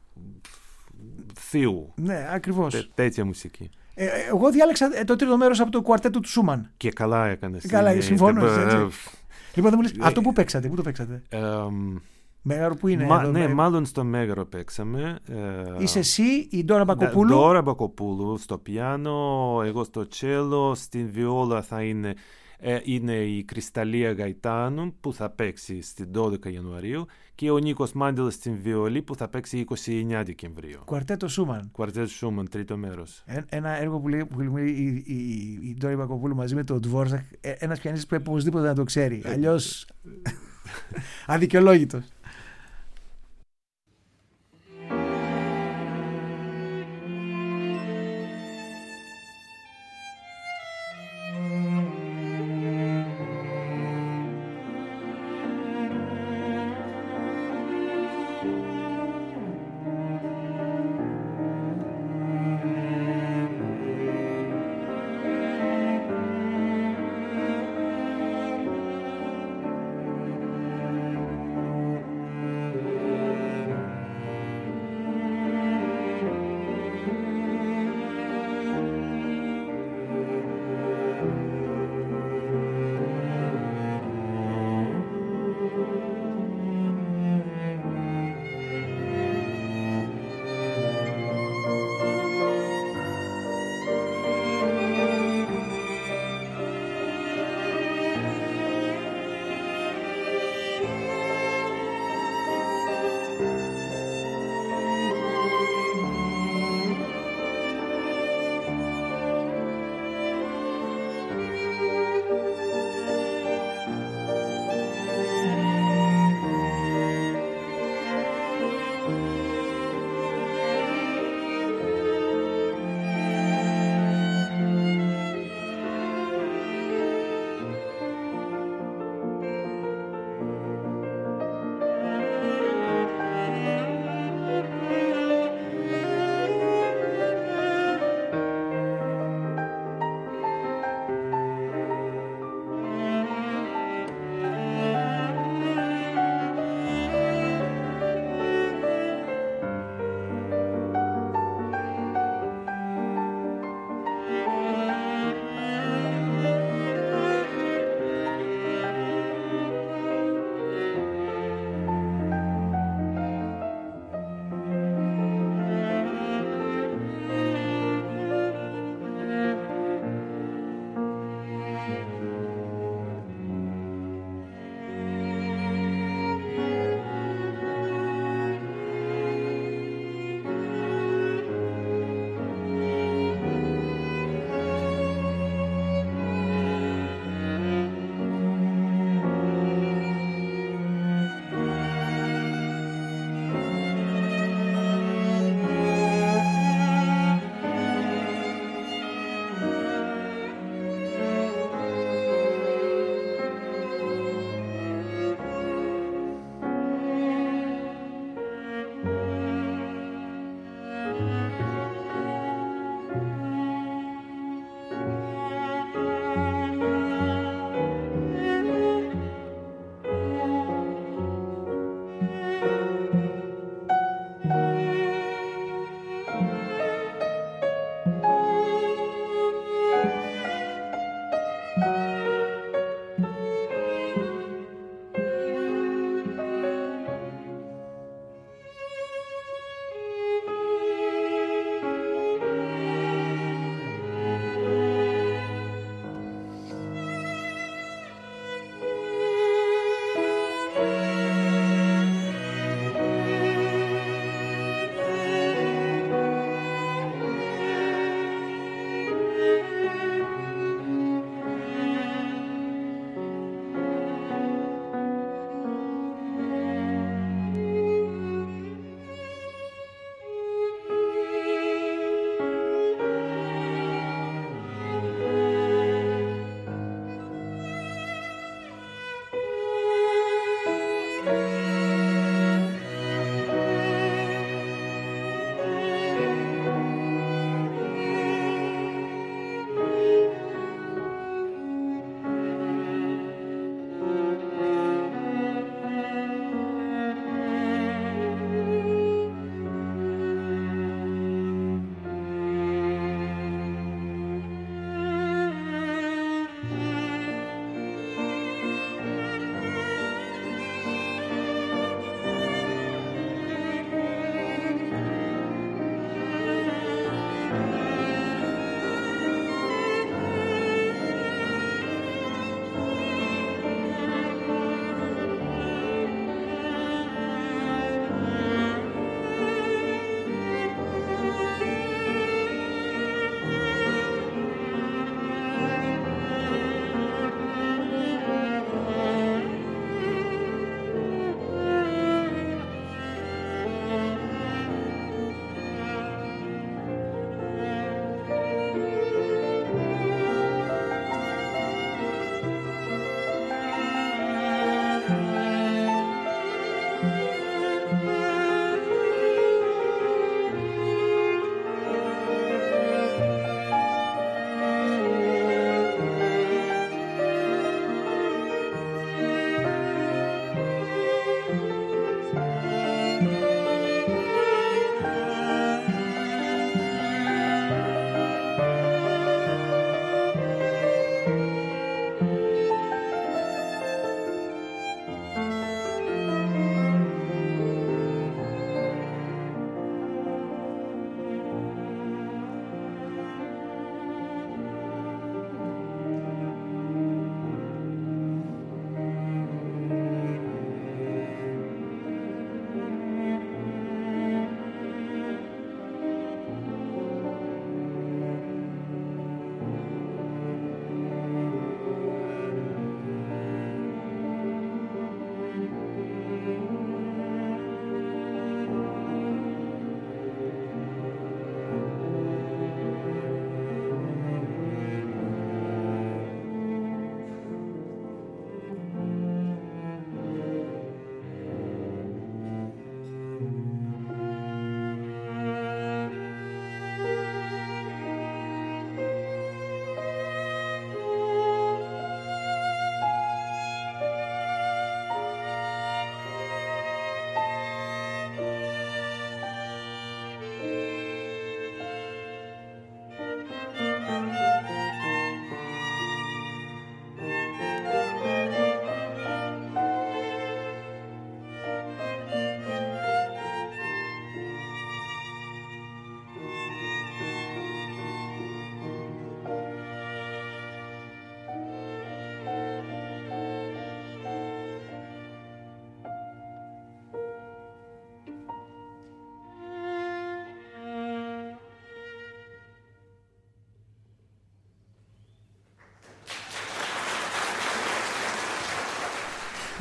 [SPEAKER 2] θείου.
[SPEAKER 1] Ναι, ακριβώς.
[SPEAKER 2] Τέ, τέτοια μουσική.
[SPEAKER 1] Ε, εγώ διάλεξα το τρίτο μέρος από το κουαρτέτο του Σούμαν.
[SPEAKER 2] Και καλά έκανες.
[SPEAKER 1] Καλά, συμφωνώ.
[SPEAKER 2] Ε,
[SPEAKER 1] λοιπόν, δεν μου λες, αυτό που παίξατε, πού το παίξατε?
[SPEAKER 2] Ε,
[SPEAKER 1] Μέγαρο που είναι?
[SPEAKER 2] Μα,
[SPEAKER 1] εδώ,
[SPEAKER 2] ναι,
[SPEAKER 1] με...
[SPEAKER 2] μάλλον στο Μέγαρο παίξαμε.
[SPEAKER 1] Είσαι εσύ, η Ντόρα Μπακοπούλου.
[SPEAKER 2] Ντόρα Μπακοπούλου στο πιάνο, εγώ στο τσέλο, στην βιόλα θα είναι, ε, είναι η Κρυσταλλία Γαϊτάνου που θα παίξει στην δώδεκα Ιανουαρίου και ο Νίκος Μάντελας στην βιολή που θα παίξει είκοσι εννέα Δεκεμβρίου.
[SPEAKER 1] Κουαρτέτο Σούμαν.
[SPEAKER 2] Κουαρτέτο Σούμαν, τρίτο μέρος. Ε,
[SPEAKER 1] ένα έργο που λέει, που λέει η, η, η Ντόρα Μπακοπούλου μαζί με τον Ντβόρζακ, ένας πιανίστης πρέπει οπωσδήποτε να το ξέρει. Αλλιώς αδικαιολόγητος.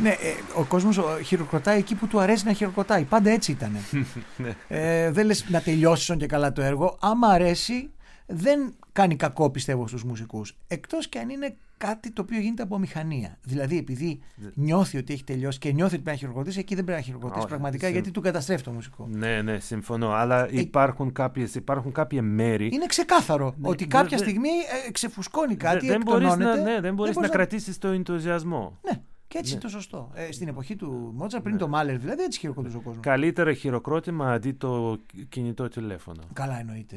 [SPEAKER 1] Ναι, ε, ο κόσμος χειροκροτάει εκεί που του αρέσει να χειροκροτάει. Πάντα έτσι ήταν. ε, δεν λες να τελειώσουν και καλά το έργο. Άμα αρέσει, δεν κάνει κακό, πιστεύω, στους μουσικούς. Εκτός και αν είναι κάτι το οποίο γίνεται από μηχανία. Δηλαδή, επειδή νιώθει ότι έχει τελειώσει και νιώθει ότι πρέπει να χειροκροτήσει, εκεί δεν πρέπει να χειροκροτήσει πραγματικά, συμ... γιατί του καταστρέφει το μουσικό.
[SPEAKER 2] Ναι, ναι, συμφωνώ. Αλλά ε... υπάρχουν, κάποιες, υπάρχουν κάποια μέρη.
[SPEAKER 1] Είναι ξεκάθαρο ναι, ότι κάποια δε, στιγμή ε, ξεφουσκώνει κάτι.
[SPEAKER 2] Δε, δεν μπορείς να, ναι, δεν μπορείς να, να κρατήσεις το ενθουσιασμό.
[SPEAKER 1] Ναι. Και έτσι ναι. είναι το σωστό. Ε, στην εποχή του Μότσαρ, πριν ναι. το Μάλερ, δηλαδή έτσι χειροκροτούσε ο κόσμος.
[SPEAKER 2] Καλύτερα χειροκρότημα αντί το κινητό τηλέφωνο.
[SPEAKER 1] Καλά, εννοείται.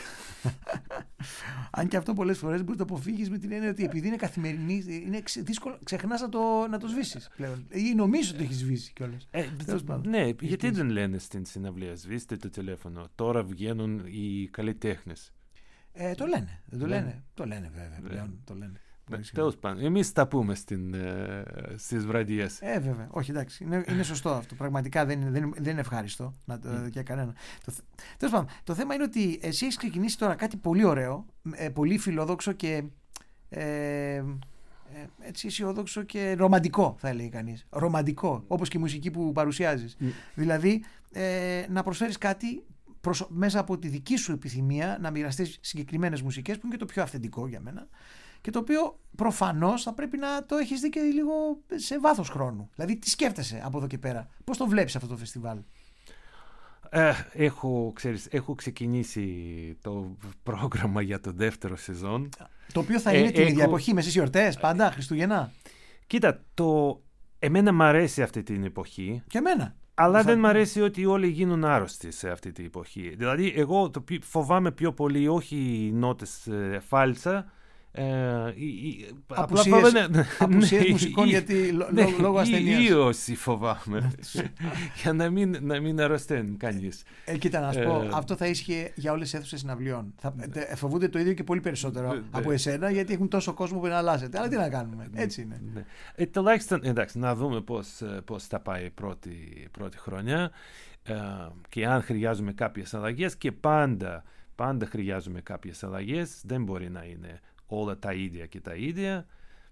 [SPEAKER 1] Αν και αυτό πολλές φορές μπορεί να το αποφύγεις με την έννοια ότι επειδή είναι καθημερινή, είναι δύσκολο, ξεχνάς να το, να το σβήσεις πλέον. Ή νομίζεις ότι το έχεις σβήσει κιόλας.
[SPEAKER 2] Ε, ναι, γιατί δεν λένε στην συναυλία σβήστε το τηλέφωνο. Τώρα βγαίνουν οι καλλιτέχνες.
[SPEAKER 1] Ε, το λένε. Δεν το λένε. λένε. Το λένε βέβαια. Πλέον, το λένε.
[SPEAKER 2] Τέλος πάντων, εμείς τα πούμε στην, ε, στις βραδιές.
[SPEAKER 1] Ε, βέβαια. Όχι, εντάξει. Είναι, είναι σωστό αυτό. Πραγματικά δεν είναι, δεν, δεν είναι ευχάριστο να το, mm. για κανένα. Το, τέλος πάντων, το θέμα είναι ότι εσύ έχεις ξεκινήσει τώρα κάτι πολύ ωραίο, ε, πολύ φιλόδοξο και ε, ε, έτσι αισιόδοξο και ρομαντικό, θα έλεγε κανείς. Ρομαντικό, όπως και η μουσική που παρουσιάζεις. Mm. Δηλαδή, ε, να προσφέρεις κάτι προς, μέσα από τη δική σου επιθυμία να μοιραστείς συγκεκριμένες μουσικές, που είναι και το πιο αυθεντικό για μένα. Και το οποίο προφανώς θα πρέπει να το έχεις δει και λίγο σε βάθος χρόνου. Δηλαδή, τι σκέφτεσαι από εδώ και πέρα, πώς το βλέπεις αυτό το φεστιβάλ?
[SPEAKER 2] Ε, έχω, ξέρεις, έχω ξεκινήσει το πρόγραμμα για το δεύτερο σεζόν. Το
[SPEAKER 1] οποίο θα είναι ε, την έχω... ίδια εποχή, με στις γιορτές, πάντα, Χριστούγεννα.
[SPEAKER 2] Κοίτα, το... εμένα μ' αρέσει αυτή την εποχή.
[SPEAKER 1] Και εμένα.
[SPEAKER 2] Αλλά
[SPEAKER 1] θα...
[SPEAKER 2] δεν μ' αρέσει ότι όλοι γίνουν άρρωστοι σε αυτή την εποχή. Δηλαδή, εγώ το φοβάμαι πιο πολύ όχι νότες ε, φάλτσα. Ε,
[SPEAKER 1] απουσίες, απουσίες μουσικών γιατί ναι, λόγω ασθενείας.
[SPEAKER 2] Ίωση φοβάμαι. Για να μην, να μην αρρωσταίνει κανείς.
[SPEAKER 1] Ε, κοίτα να σου πω, ε, αυτό θα ίσχυε για όλες τις αίθουσες συναυλιών. Θα, ε, φοβούνται το ίδιο και πολύ περισσότερο ε, από εσένα, γιατί έχουν τόσο κόσμο που να αλλάζεται. Αλλά τι να κάνουμε, έτσι είναι.
[SPEAKER 2] Ναι. Ε, τουλάχιστον, εντάξει, να δούμε πώς, πώς θα πάει η πρώτη, πρώτη χρονιά ε, και αν χρειάζομαι κάποιες αλλαγές, και πάντα, πάντα χρειάζομαι κάποιες αλλαγές. Δεν μπορεί να είναι όλα τα ίδια και τα ίδια.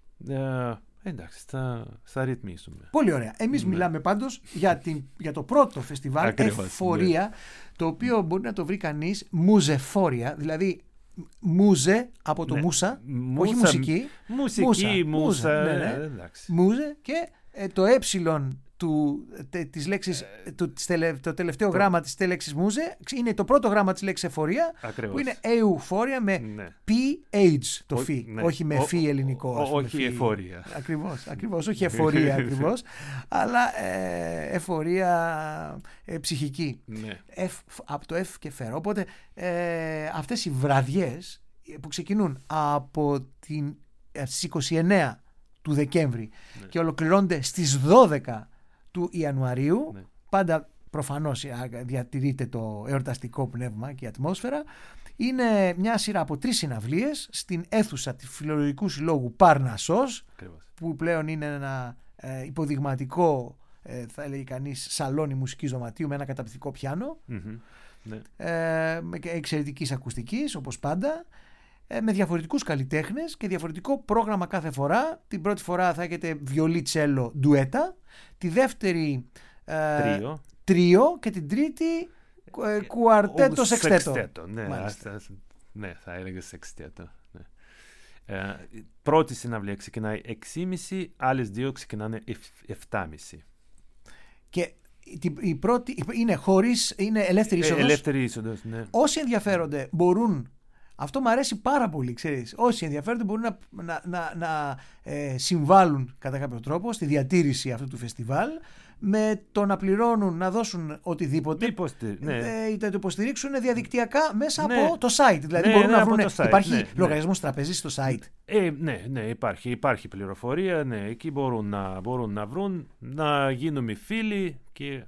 [SPEAKER 2] Ε, εντάξει, θα, θα ρυθμίσουμε.
[SPEAKER 1] Πολύ ωραία. Εμείς ναι. μιλάμε πάντως για, την, για το πρώτο φεστιβάλ Εφορία, ναι. το οποίο μπορεί να το βρει κανείς μουζεφόρια, δηλαδή μουζε από το ναι. μούσα, μούσα, όχι μουσική.
[SPEAKER 2] Μουσική, μούσα. μούσα
[SPEAKER 1] ναι, ναι.
[SPEAKER 2] εντάξει.
[SPEAKER 1] Μουζε και ε, το ε του, τε, της λέξης, του, της τελε, το τελευταίο το... γράμμα της λέξης μουζε είναι το πρώτο γράμμα της λέξης εφορία.
[SPEAKER 2] Ακριβώς.
[SPEAKER 1] Που είναι εουφόρια με ναι. πι έιτς το φι, ναι. όχι με ο, φι ελληνικό.
[SPEAKER 2] Ο, ο, όχι εφορία.
[SPEAKER 1] Ακριβώς, ακριβώς, όχι εφορία ακριβώς, αλλά ε, εφορία ε, ψυχική.
[SPEAKER 2] Ναι.
[SPEAKER 1] Εφ, από το F και φέρα. Οπότε ε, αυτές οι βραδιές που ξεκινούν από την, στις είκοσι εννέα του Δεκέμβρη ναι. και ολοκληρώνονται στις δώδεκα του Ιανουαρίου, ναι. πάντα προφανώς διατηρείται το εορταστικό πνεύμα και η ατμόσφαιρα. Είναι μια σειρά από τρεις συναυλίες στην αίθουσα του Φιλολογικού Συλλόγου Πάρνασσος, που πλέον είναι ένα ε, υποδειγματικό, ε, θα έλεγε κανείς, σαλόνι μουσικής δωματίου με ένα καταπληκτικό πιάνο,
[SPEAKER 2] mm-hmm. ναι.
[SPEAKER 1] ε, με εξαιρετικής ακουστικής όπως πάντα, με διαφορετικούς καλλιτέχνες και διαφορετικό πρόγραμμα κάθε φορά. Την πρώτη φορά θα έχετε βιολί τσέλο ντουέτα, τη δεύτερη ε,
[SPEAKER 2] τρίο.
[SPEAKER 1] τρίο και την τρίτη ε, κουαρτέτο σεξτέτο.
[SPEAKER 2] Ναι, ναι, θα έλεγα σεξτέτο. Ναι. Ε, πρώτη συναυλία ξεκινάει έξι και μισή, άλλες δύο ξεκινάνε επτά και μισή.
[SPEAKER 1] Και η πρώτη είναι χωρίς, είναι ελεύθερη είσοδος.
[SPEAKER 2] Ε, ελεύθερη είσοδος, ναι.
[SPEAKER 1] Όσοι ενδιαφέρονται μπορούν. Αυτό μου αρέσει πάρα πολύ, ξέρεις. Όσοι ενδιαφέρονται μπορούν να, να, να, να ε, συμβάλλουν κατά κάποιο τρόπο στη διατήρηση αυτού του φεστιβάλ με το να πληρώνουν, να δώσουν οτιδήποτε.
[SPEAKER 2] Υποστηρί... ναι.
[SPEAKER 1] ε, είτε το υποστηρίξουν διαδικτυακά μέσα
[SPEAKER 2] ναι.
[SPEAKER 1] από το site. Δηλαδή
[SPEAKER 2] ναι,
[SPEAKER 1] μπορούν
[SPEAKER 2] ναι,
[SPEAKER 1] να βρουν. Υπάρχει
[SPEAKER 2] ναι,
[SPEAKER 1] λογαριασμός ναι. τραπεζής στο site.
[SPEAKER 2] Ε, ναι, ναι, υπάρχει, υπάρχει πληροφορία. Ναι, εκεί μπορούν να, μπορούν να βρουν, να γίνουμε φίλοι και.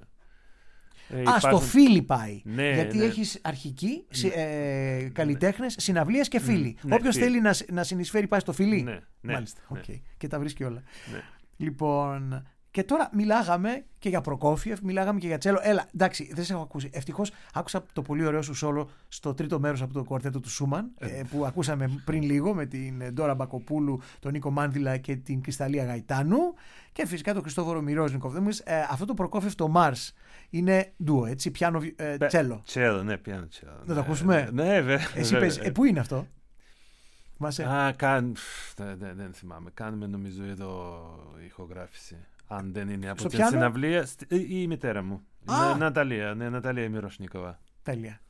[SPEAKER 1] Ε, Α, υπάρχουν... στο φίλοι πάει.
[SPEAKER 2] Ναι,
[SPEAKER 1] γιατί
[SPEAKER 2] ναι.
[SPEAKER 1] έχεις αρχική, ε, καλλιτέχνες, ναι. συναυλίες και φίλοι.
[SPEAKER 2] Ναι,
[SPEAKER 1] Όποιος
[SPEAKER 2] φίλοι.
[SPEAKER 1] θέλει να, να συνεισφέρει πάει στο φίλοι.
[SPEAKER 2] Ναι, ναι,
[SPEAKER 1] Μάλιστα.
[SPEAKER 2] ναι.
[SPEAKER 1] Okay. Και τα βρίσκει όλα.
[SPEAKER 2] Ναι.
[SPEAKER 1] Λοιπόν, Και τώρα μιλάγαμε και για Προκόφιεφ, μιλάγαμε και για τσέλο. Έλα, εντάξει, δεν σε έχω ακούσει. Ευτυχώς άκουσα το πολύ ωραίο σου σόλο στο τρίτο μέρος από το κουαρτέτο του Σούμαν, ε, που ακούσαμε πριν λίγο με την Ντόρα Μπακοπούλου, τον Νίκο Μάνδυλα και την Κρυσταλία Γαϊτάνου. Και φυσικά τον Χριστόφορο Μιρόζνικοφ. Ε, αυτό το Προκόφιεφ, το Μάρς, είναι ντουο, έτσι, πιάνο ε, τσέλο.
[SPEAKER 2] Τσέλο, ναι, πιάνο τσέλο.
[SPEAKER 1] Να το ακούσουμε.
[SPEAKER 2] Ναι, βέβαια.
[SPEAKER 1] Εσύ πες, ε, πού είναι αυτό?
[SPEAKER 2] Α, καν, δεν, δεν, δεν θυμάμαι. Κάνουμε νομίζω εδώ ηχογράφηση. Αν δεν είναι από την συναυλία, η μητέρα μου. Α! Ναταλία, ναι, Ναταλία Μιροσνίκοβα.
[SPEAKER 1] Τέλεια.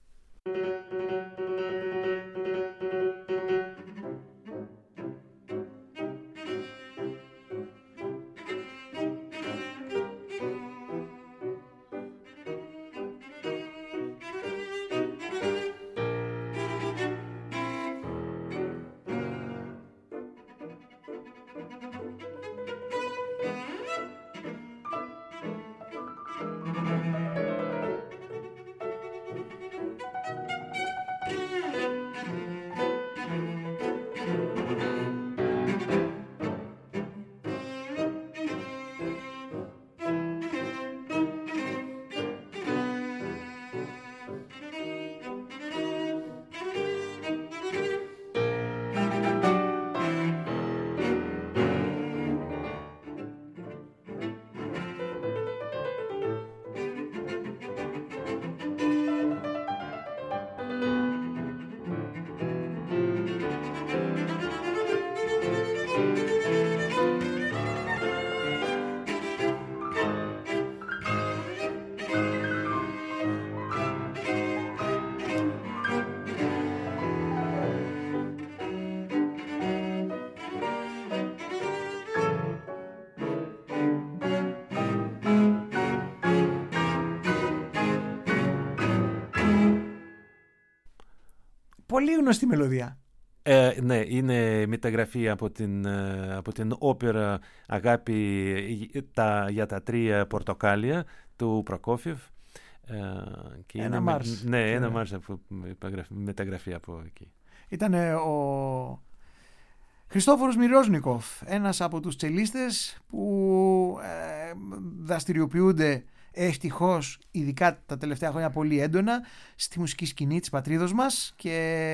[SPEAKER 1] Πολύ γνωστή μελωδία.
[SPEAKER 2] Ε, ναι, είναι μεταγραφή από την, από την όπερα Αγάπη τα, για τα τρία πορτοκάλια του Προκόφιεφ. Ε, και
[SPEAKER 1] ένα
[SPEAKER 2] είναι,
[SPEAKER 1] Μάρς.
[SPEAKER 2] Ναι, ένα Μάρς από μεταγραφή από εκεί.
[SPEAKER 1] Ήταν ο Χριστόφορος Μιρόζνικοφ, ένας από τους τσελίστες που ε, δραστηριοποιούνται ευτυχώς, ειδικά τα τελευταία χρόνια, πολύ έντονα στη μουσική σκηνή της πατρίδος μας και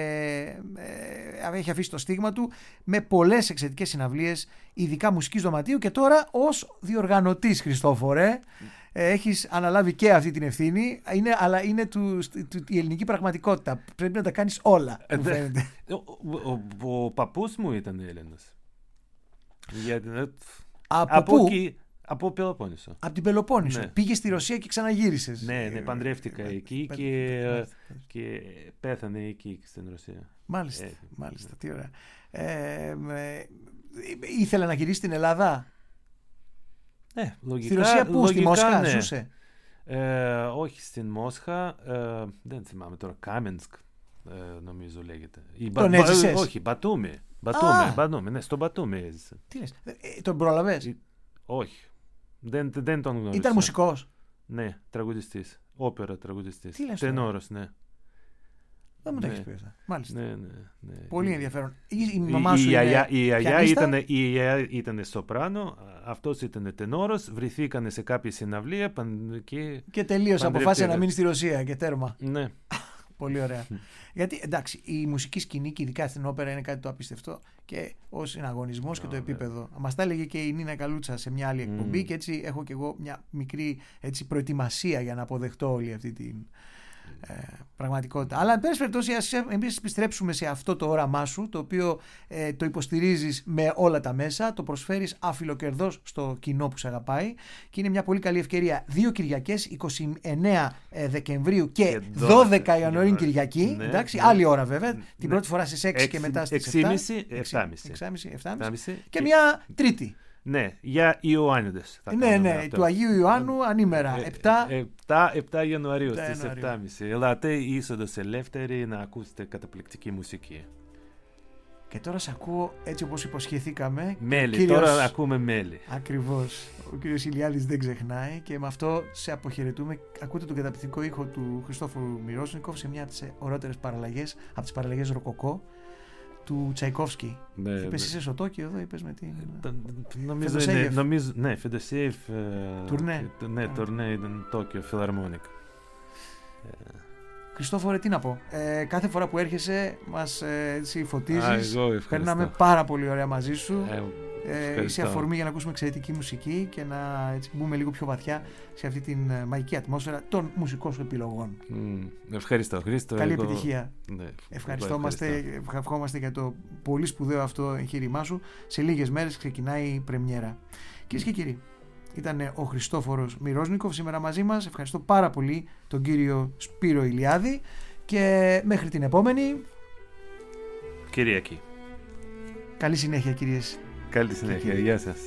[SPEAKER 1] ε, έχει αφήσει το στίγμα του με πολλές εξαιρετικές συναυλίες, ειδικά μουσικής δωματίου, και τώρα ως διοργανωτής, Χριστόφορε, ε, έχεις αναλάβει και αυτή την ευθύνη, είναι, αλλά είναι του, του, η ελληνική πραγματικότητα. Πρέπει να τα κάνεις όλα, μου φαίνεται.
[SPEAKER 2] Ο, ο, ο, ο παππούς μου ήταν Έλληνας. Γιατί,
[SPEAKER 1] από, από πού?
[SPEAKER 2] Εκεί, από Πελοπόννησο.
[SPEAKER 1] Από την Πελοπόννησο.
[SPEAKER 2] Ναι.
[SPEAKER 1] Πήγες στη Ρωσία και ξαναγύρισες.
[SPEAKER 2] Ναι, ναι, παντρεύτηκα ε, εκεί ε, και, ε, και πέθανε εκεί στην Ρωσία.
[SPEAKER 1] Μάλιστα,
[SPEAKER 2] ε,
[SPEAKER 1] μάλιστα, τι ωραία. Ε, ε, ήθελε να γυρίσει στην Ελλάδα.
[SPEAKER 2] Ναι, λογικά.
[SPEAKER 1] Στη Ρωσία πού,
[SPEAKER 2] λογικά,
[SPEAKER 1] στη Μόσχα,
[SPEAKER 2] ναι.
[SPEAKER 1] ζούσε?
[SPEAKER 2] Ε, όχι στην Μόσχα, ε, δεν θυμάμαι τώρα, Κάμενσκ ε, νομίζω λέγεται.
[SPEAKER 1] Τον Μπα, έζησες?
[SPEAKER 2] Όχι, Μπατούμι. Μπατούμι, Μπατούμι, ναι, στο Μπατούμι έζησε.
[SPEAKER 1] Τι λες, ε, τον πρόλαβες?
[SPEAKER 2] Ε, όχι, δεν, δεν τον γνώρισα.
[SPEAKER 1] Ήταν μουσικός?
[SPEAKER 2] Ναι, τραγουδιστής, όπερα τραγουδιστής.
[SPEAKER 1] Τι λες?
[SPEAKER 2] Τενόρος, ναι.
[SPEAKER 1] Δεν μου τα έχεις πει αυτά. Μάλιστα.
[SPEAKER 2] Ναι, ναι, ναι.
[SPEAKER 1] Πολύ ενδιαφέρον. Η, η,
[SPEAKER 2] η
[SPEAKER 1] μαμά σου
[SPEAKER 2] η,
[SPEAKER 1] είναι
[SPEAKER 2] η, η, ήταν, η γιαγιά ήταν σοπράνο, αυτός ήταν τενόρος, βρεθήκανε σε κάποια συναυλία και...
[SPEAKER 1] Και τελείωσε, αποφάσισε να μείνει στη Ρωσία και τέρμα.
[SPEAKER 2] Ναι.
[SPEAKER 1] Πολύ ωραία. Γιατί εντάξει, η μουσική σκηνή και ειδικά στην όπερα είναι κάτι το απίστευτο και ο συναγωνισμός και το επίπεδο. Μας τα έλεγε και η Νίνα Καλούτσα σε μια άλλη εκπομπή mm. και έτσι έχω και εγώ μια μικρή έτσι, προετοιμασία για να αποδεχτώ όλη αυτή την ε, πραγματικότητα. Αλλά εν πάση περιπτώσει, ας εμείς επιστρέψουμε σε αυτό το όραμά σου, το οποίο ε, το υποστηρίζεις με όλα τα μέσα, το προσφέρεις άφιλοκερδώς στο κοινό που σε αγαπάει και είναι μια πολύ καλή ευκαιρία. Δύο Κυριακές, είκοσι εννέα Δεκεμβρίου και, και δώδεκα Ιανουαρίου Κυριακή. Ναι, εντάξει, ναι. Άλλη ώρα βέβαια. Ναι. Την πρώτη φορά στις έξι και μετά στις
[SPEAKER 2] έξι και επτά και μισή.
[SPEAKER 1] Και μια Τρίτη.
[SPEAKER 2] Ναι, για Ιωάννηδες.
[SPEAKER 1] Ναι, ναι, αυτό. Του Αγίου Ιωάννου ανήμερα.
[SPEAKER 2] επτά Ιανουαρίου στις επτά και μισή. Ελάτε είσοδος ελεύθερη να ακούσετε καταπληκτική μουσική.
[SPEAKER 1] Και τώρα σε ακούω έτσι όπως υποσχεθήκαμε.
[SPEAKER 2] Μέλη, κύριος... τώρα ακούμε μέλη.
[SPEAKER 1] Ακριβώς. Ο κύριος Ηλιάδης δεν ξεχνάει και με αυτό σε αποχαιρετούμε. Ακούτε τον καταπληκτικό ήχο του Χριστόφορου Μιρόσνικοφ σε μια από τις ωραίτερες παραλλαγές, από τις παραλλαγές Ροκοκό του Τσαϊκόφσκι.
[SPEAKER 2] Ναι,
[SPEAKER 1] Είπες
[SPEAKER 2] ναι.
[SPEAKER 1] είσαι στο Τόκιο εδώ, είπες με την...
[SPEAKER 2] Νομίζω,
[SPEAKER 1] Φεδοσέιεφ.
[SPEAKER 2] είναι, νομίζω, ναι, Φεδοσέιεφ.
[SPEAKER 1] Τουρνέ.
[SPEAKER 2] Ναι, τουρνέ ήταν Τόκιο, Φιλαρμόνικ.
[SPEAKER 1] Χριστόφορε, τι να πω. Ε, κάθε φορά που έρχεσαι μας ε, έτσι φωτίζεις.
[SPEAKER 2] Α, εγώ
[SPEAKER 1] Περνάμε πάρα πολύ ωραία μαζί σου.
[SPEAKER 2] Ε,
[SPEAKER 1] Ε, είσαι αφορμή για να ακούσουμε εξαιρετική μουσική και να έτσι, μπούμε λίγο πιο βαθιά σε αυτή την ε, μαγική ατμόσφαιρα των μουσικών σου επιλογών.
[SPEAKER 2] Mm, ευχαριστώ, Χρήστο.
[SPEAKER 1] Καλή
[SPEAKER 2] εγώ...
[SPEAKER 1] επιτυχία.
[SPEAKER 2] Ναι,
[SPEAKER 1] Ευχαριστόμαστε, ευχαριστόμαστε για το πολύ σπουδαίο αυτό εγχείρημά σου. Σε λίγες μέρες ξεκινάει η πρεμιέρα. Κυρίες και κύριοι, ήταν ο Χριστόφορος Μιρόσνικοφ σήμερα μαζί μας. Ευχαριστώ πάρα πολύ τον κύριο Σπύρο Ηλιάδη και μέχρι την επόμενη
[SPEAKER 2] Κυριακή.
[SPEAKER 1] Καλή συνέχεια, κυρίες.
[SPEAKER 2] Καλή συνέχεια. Γεια σας.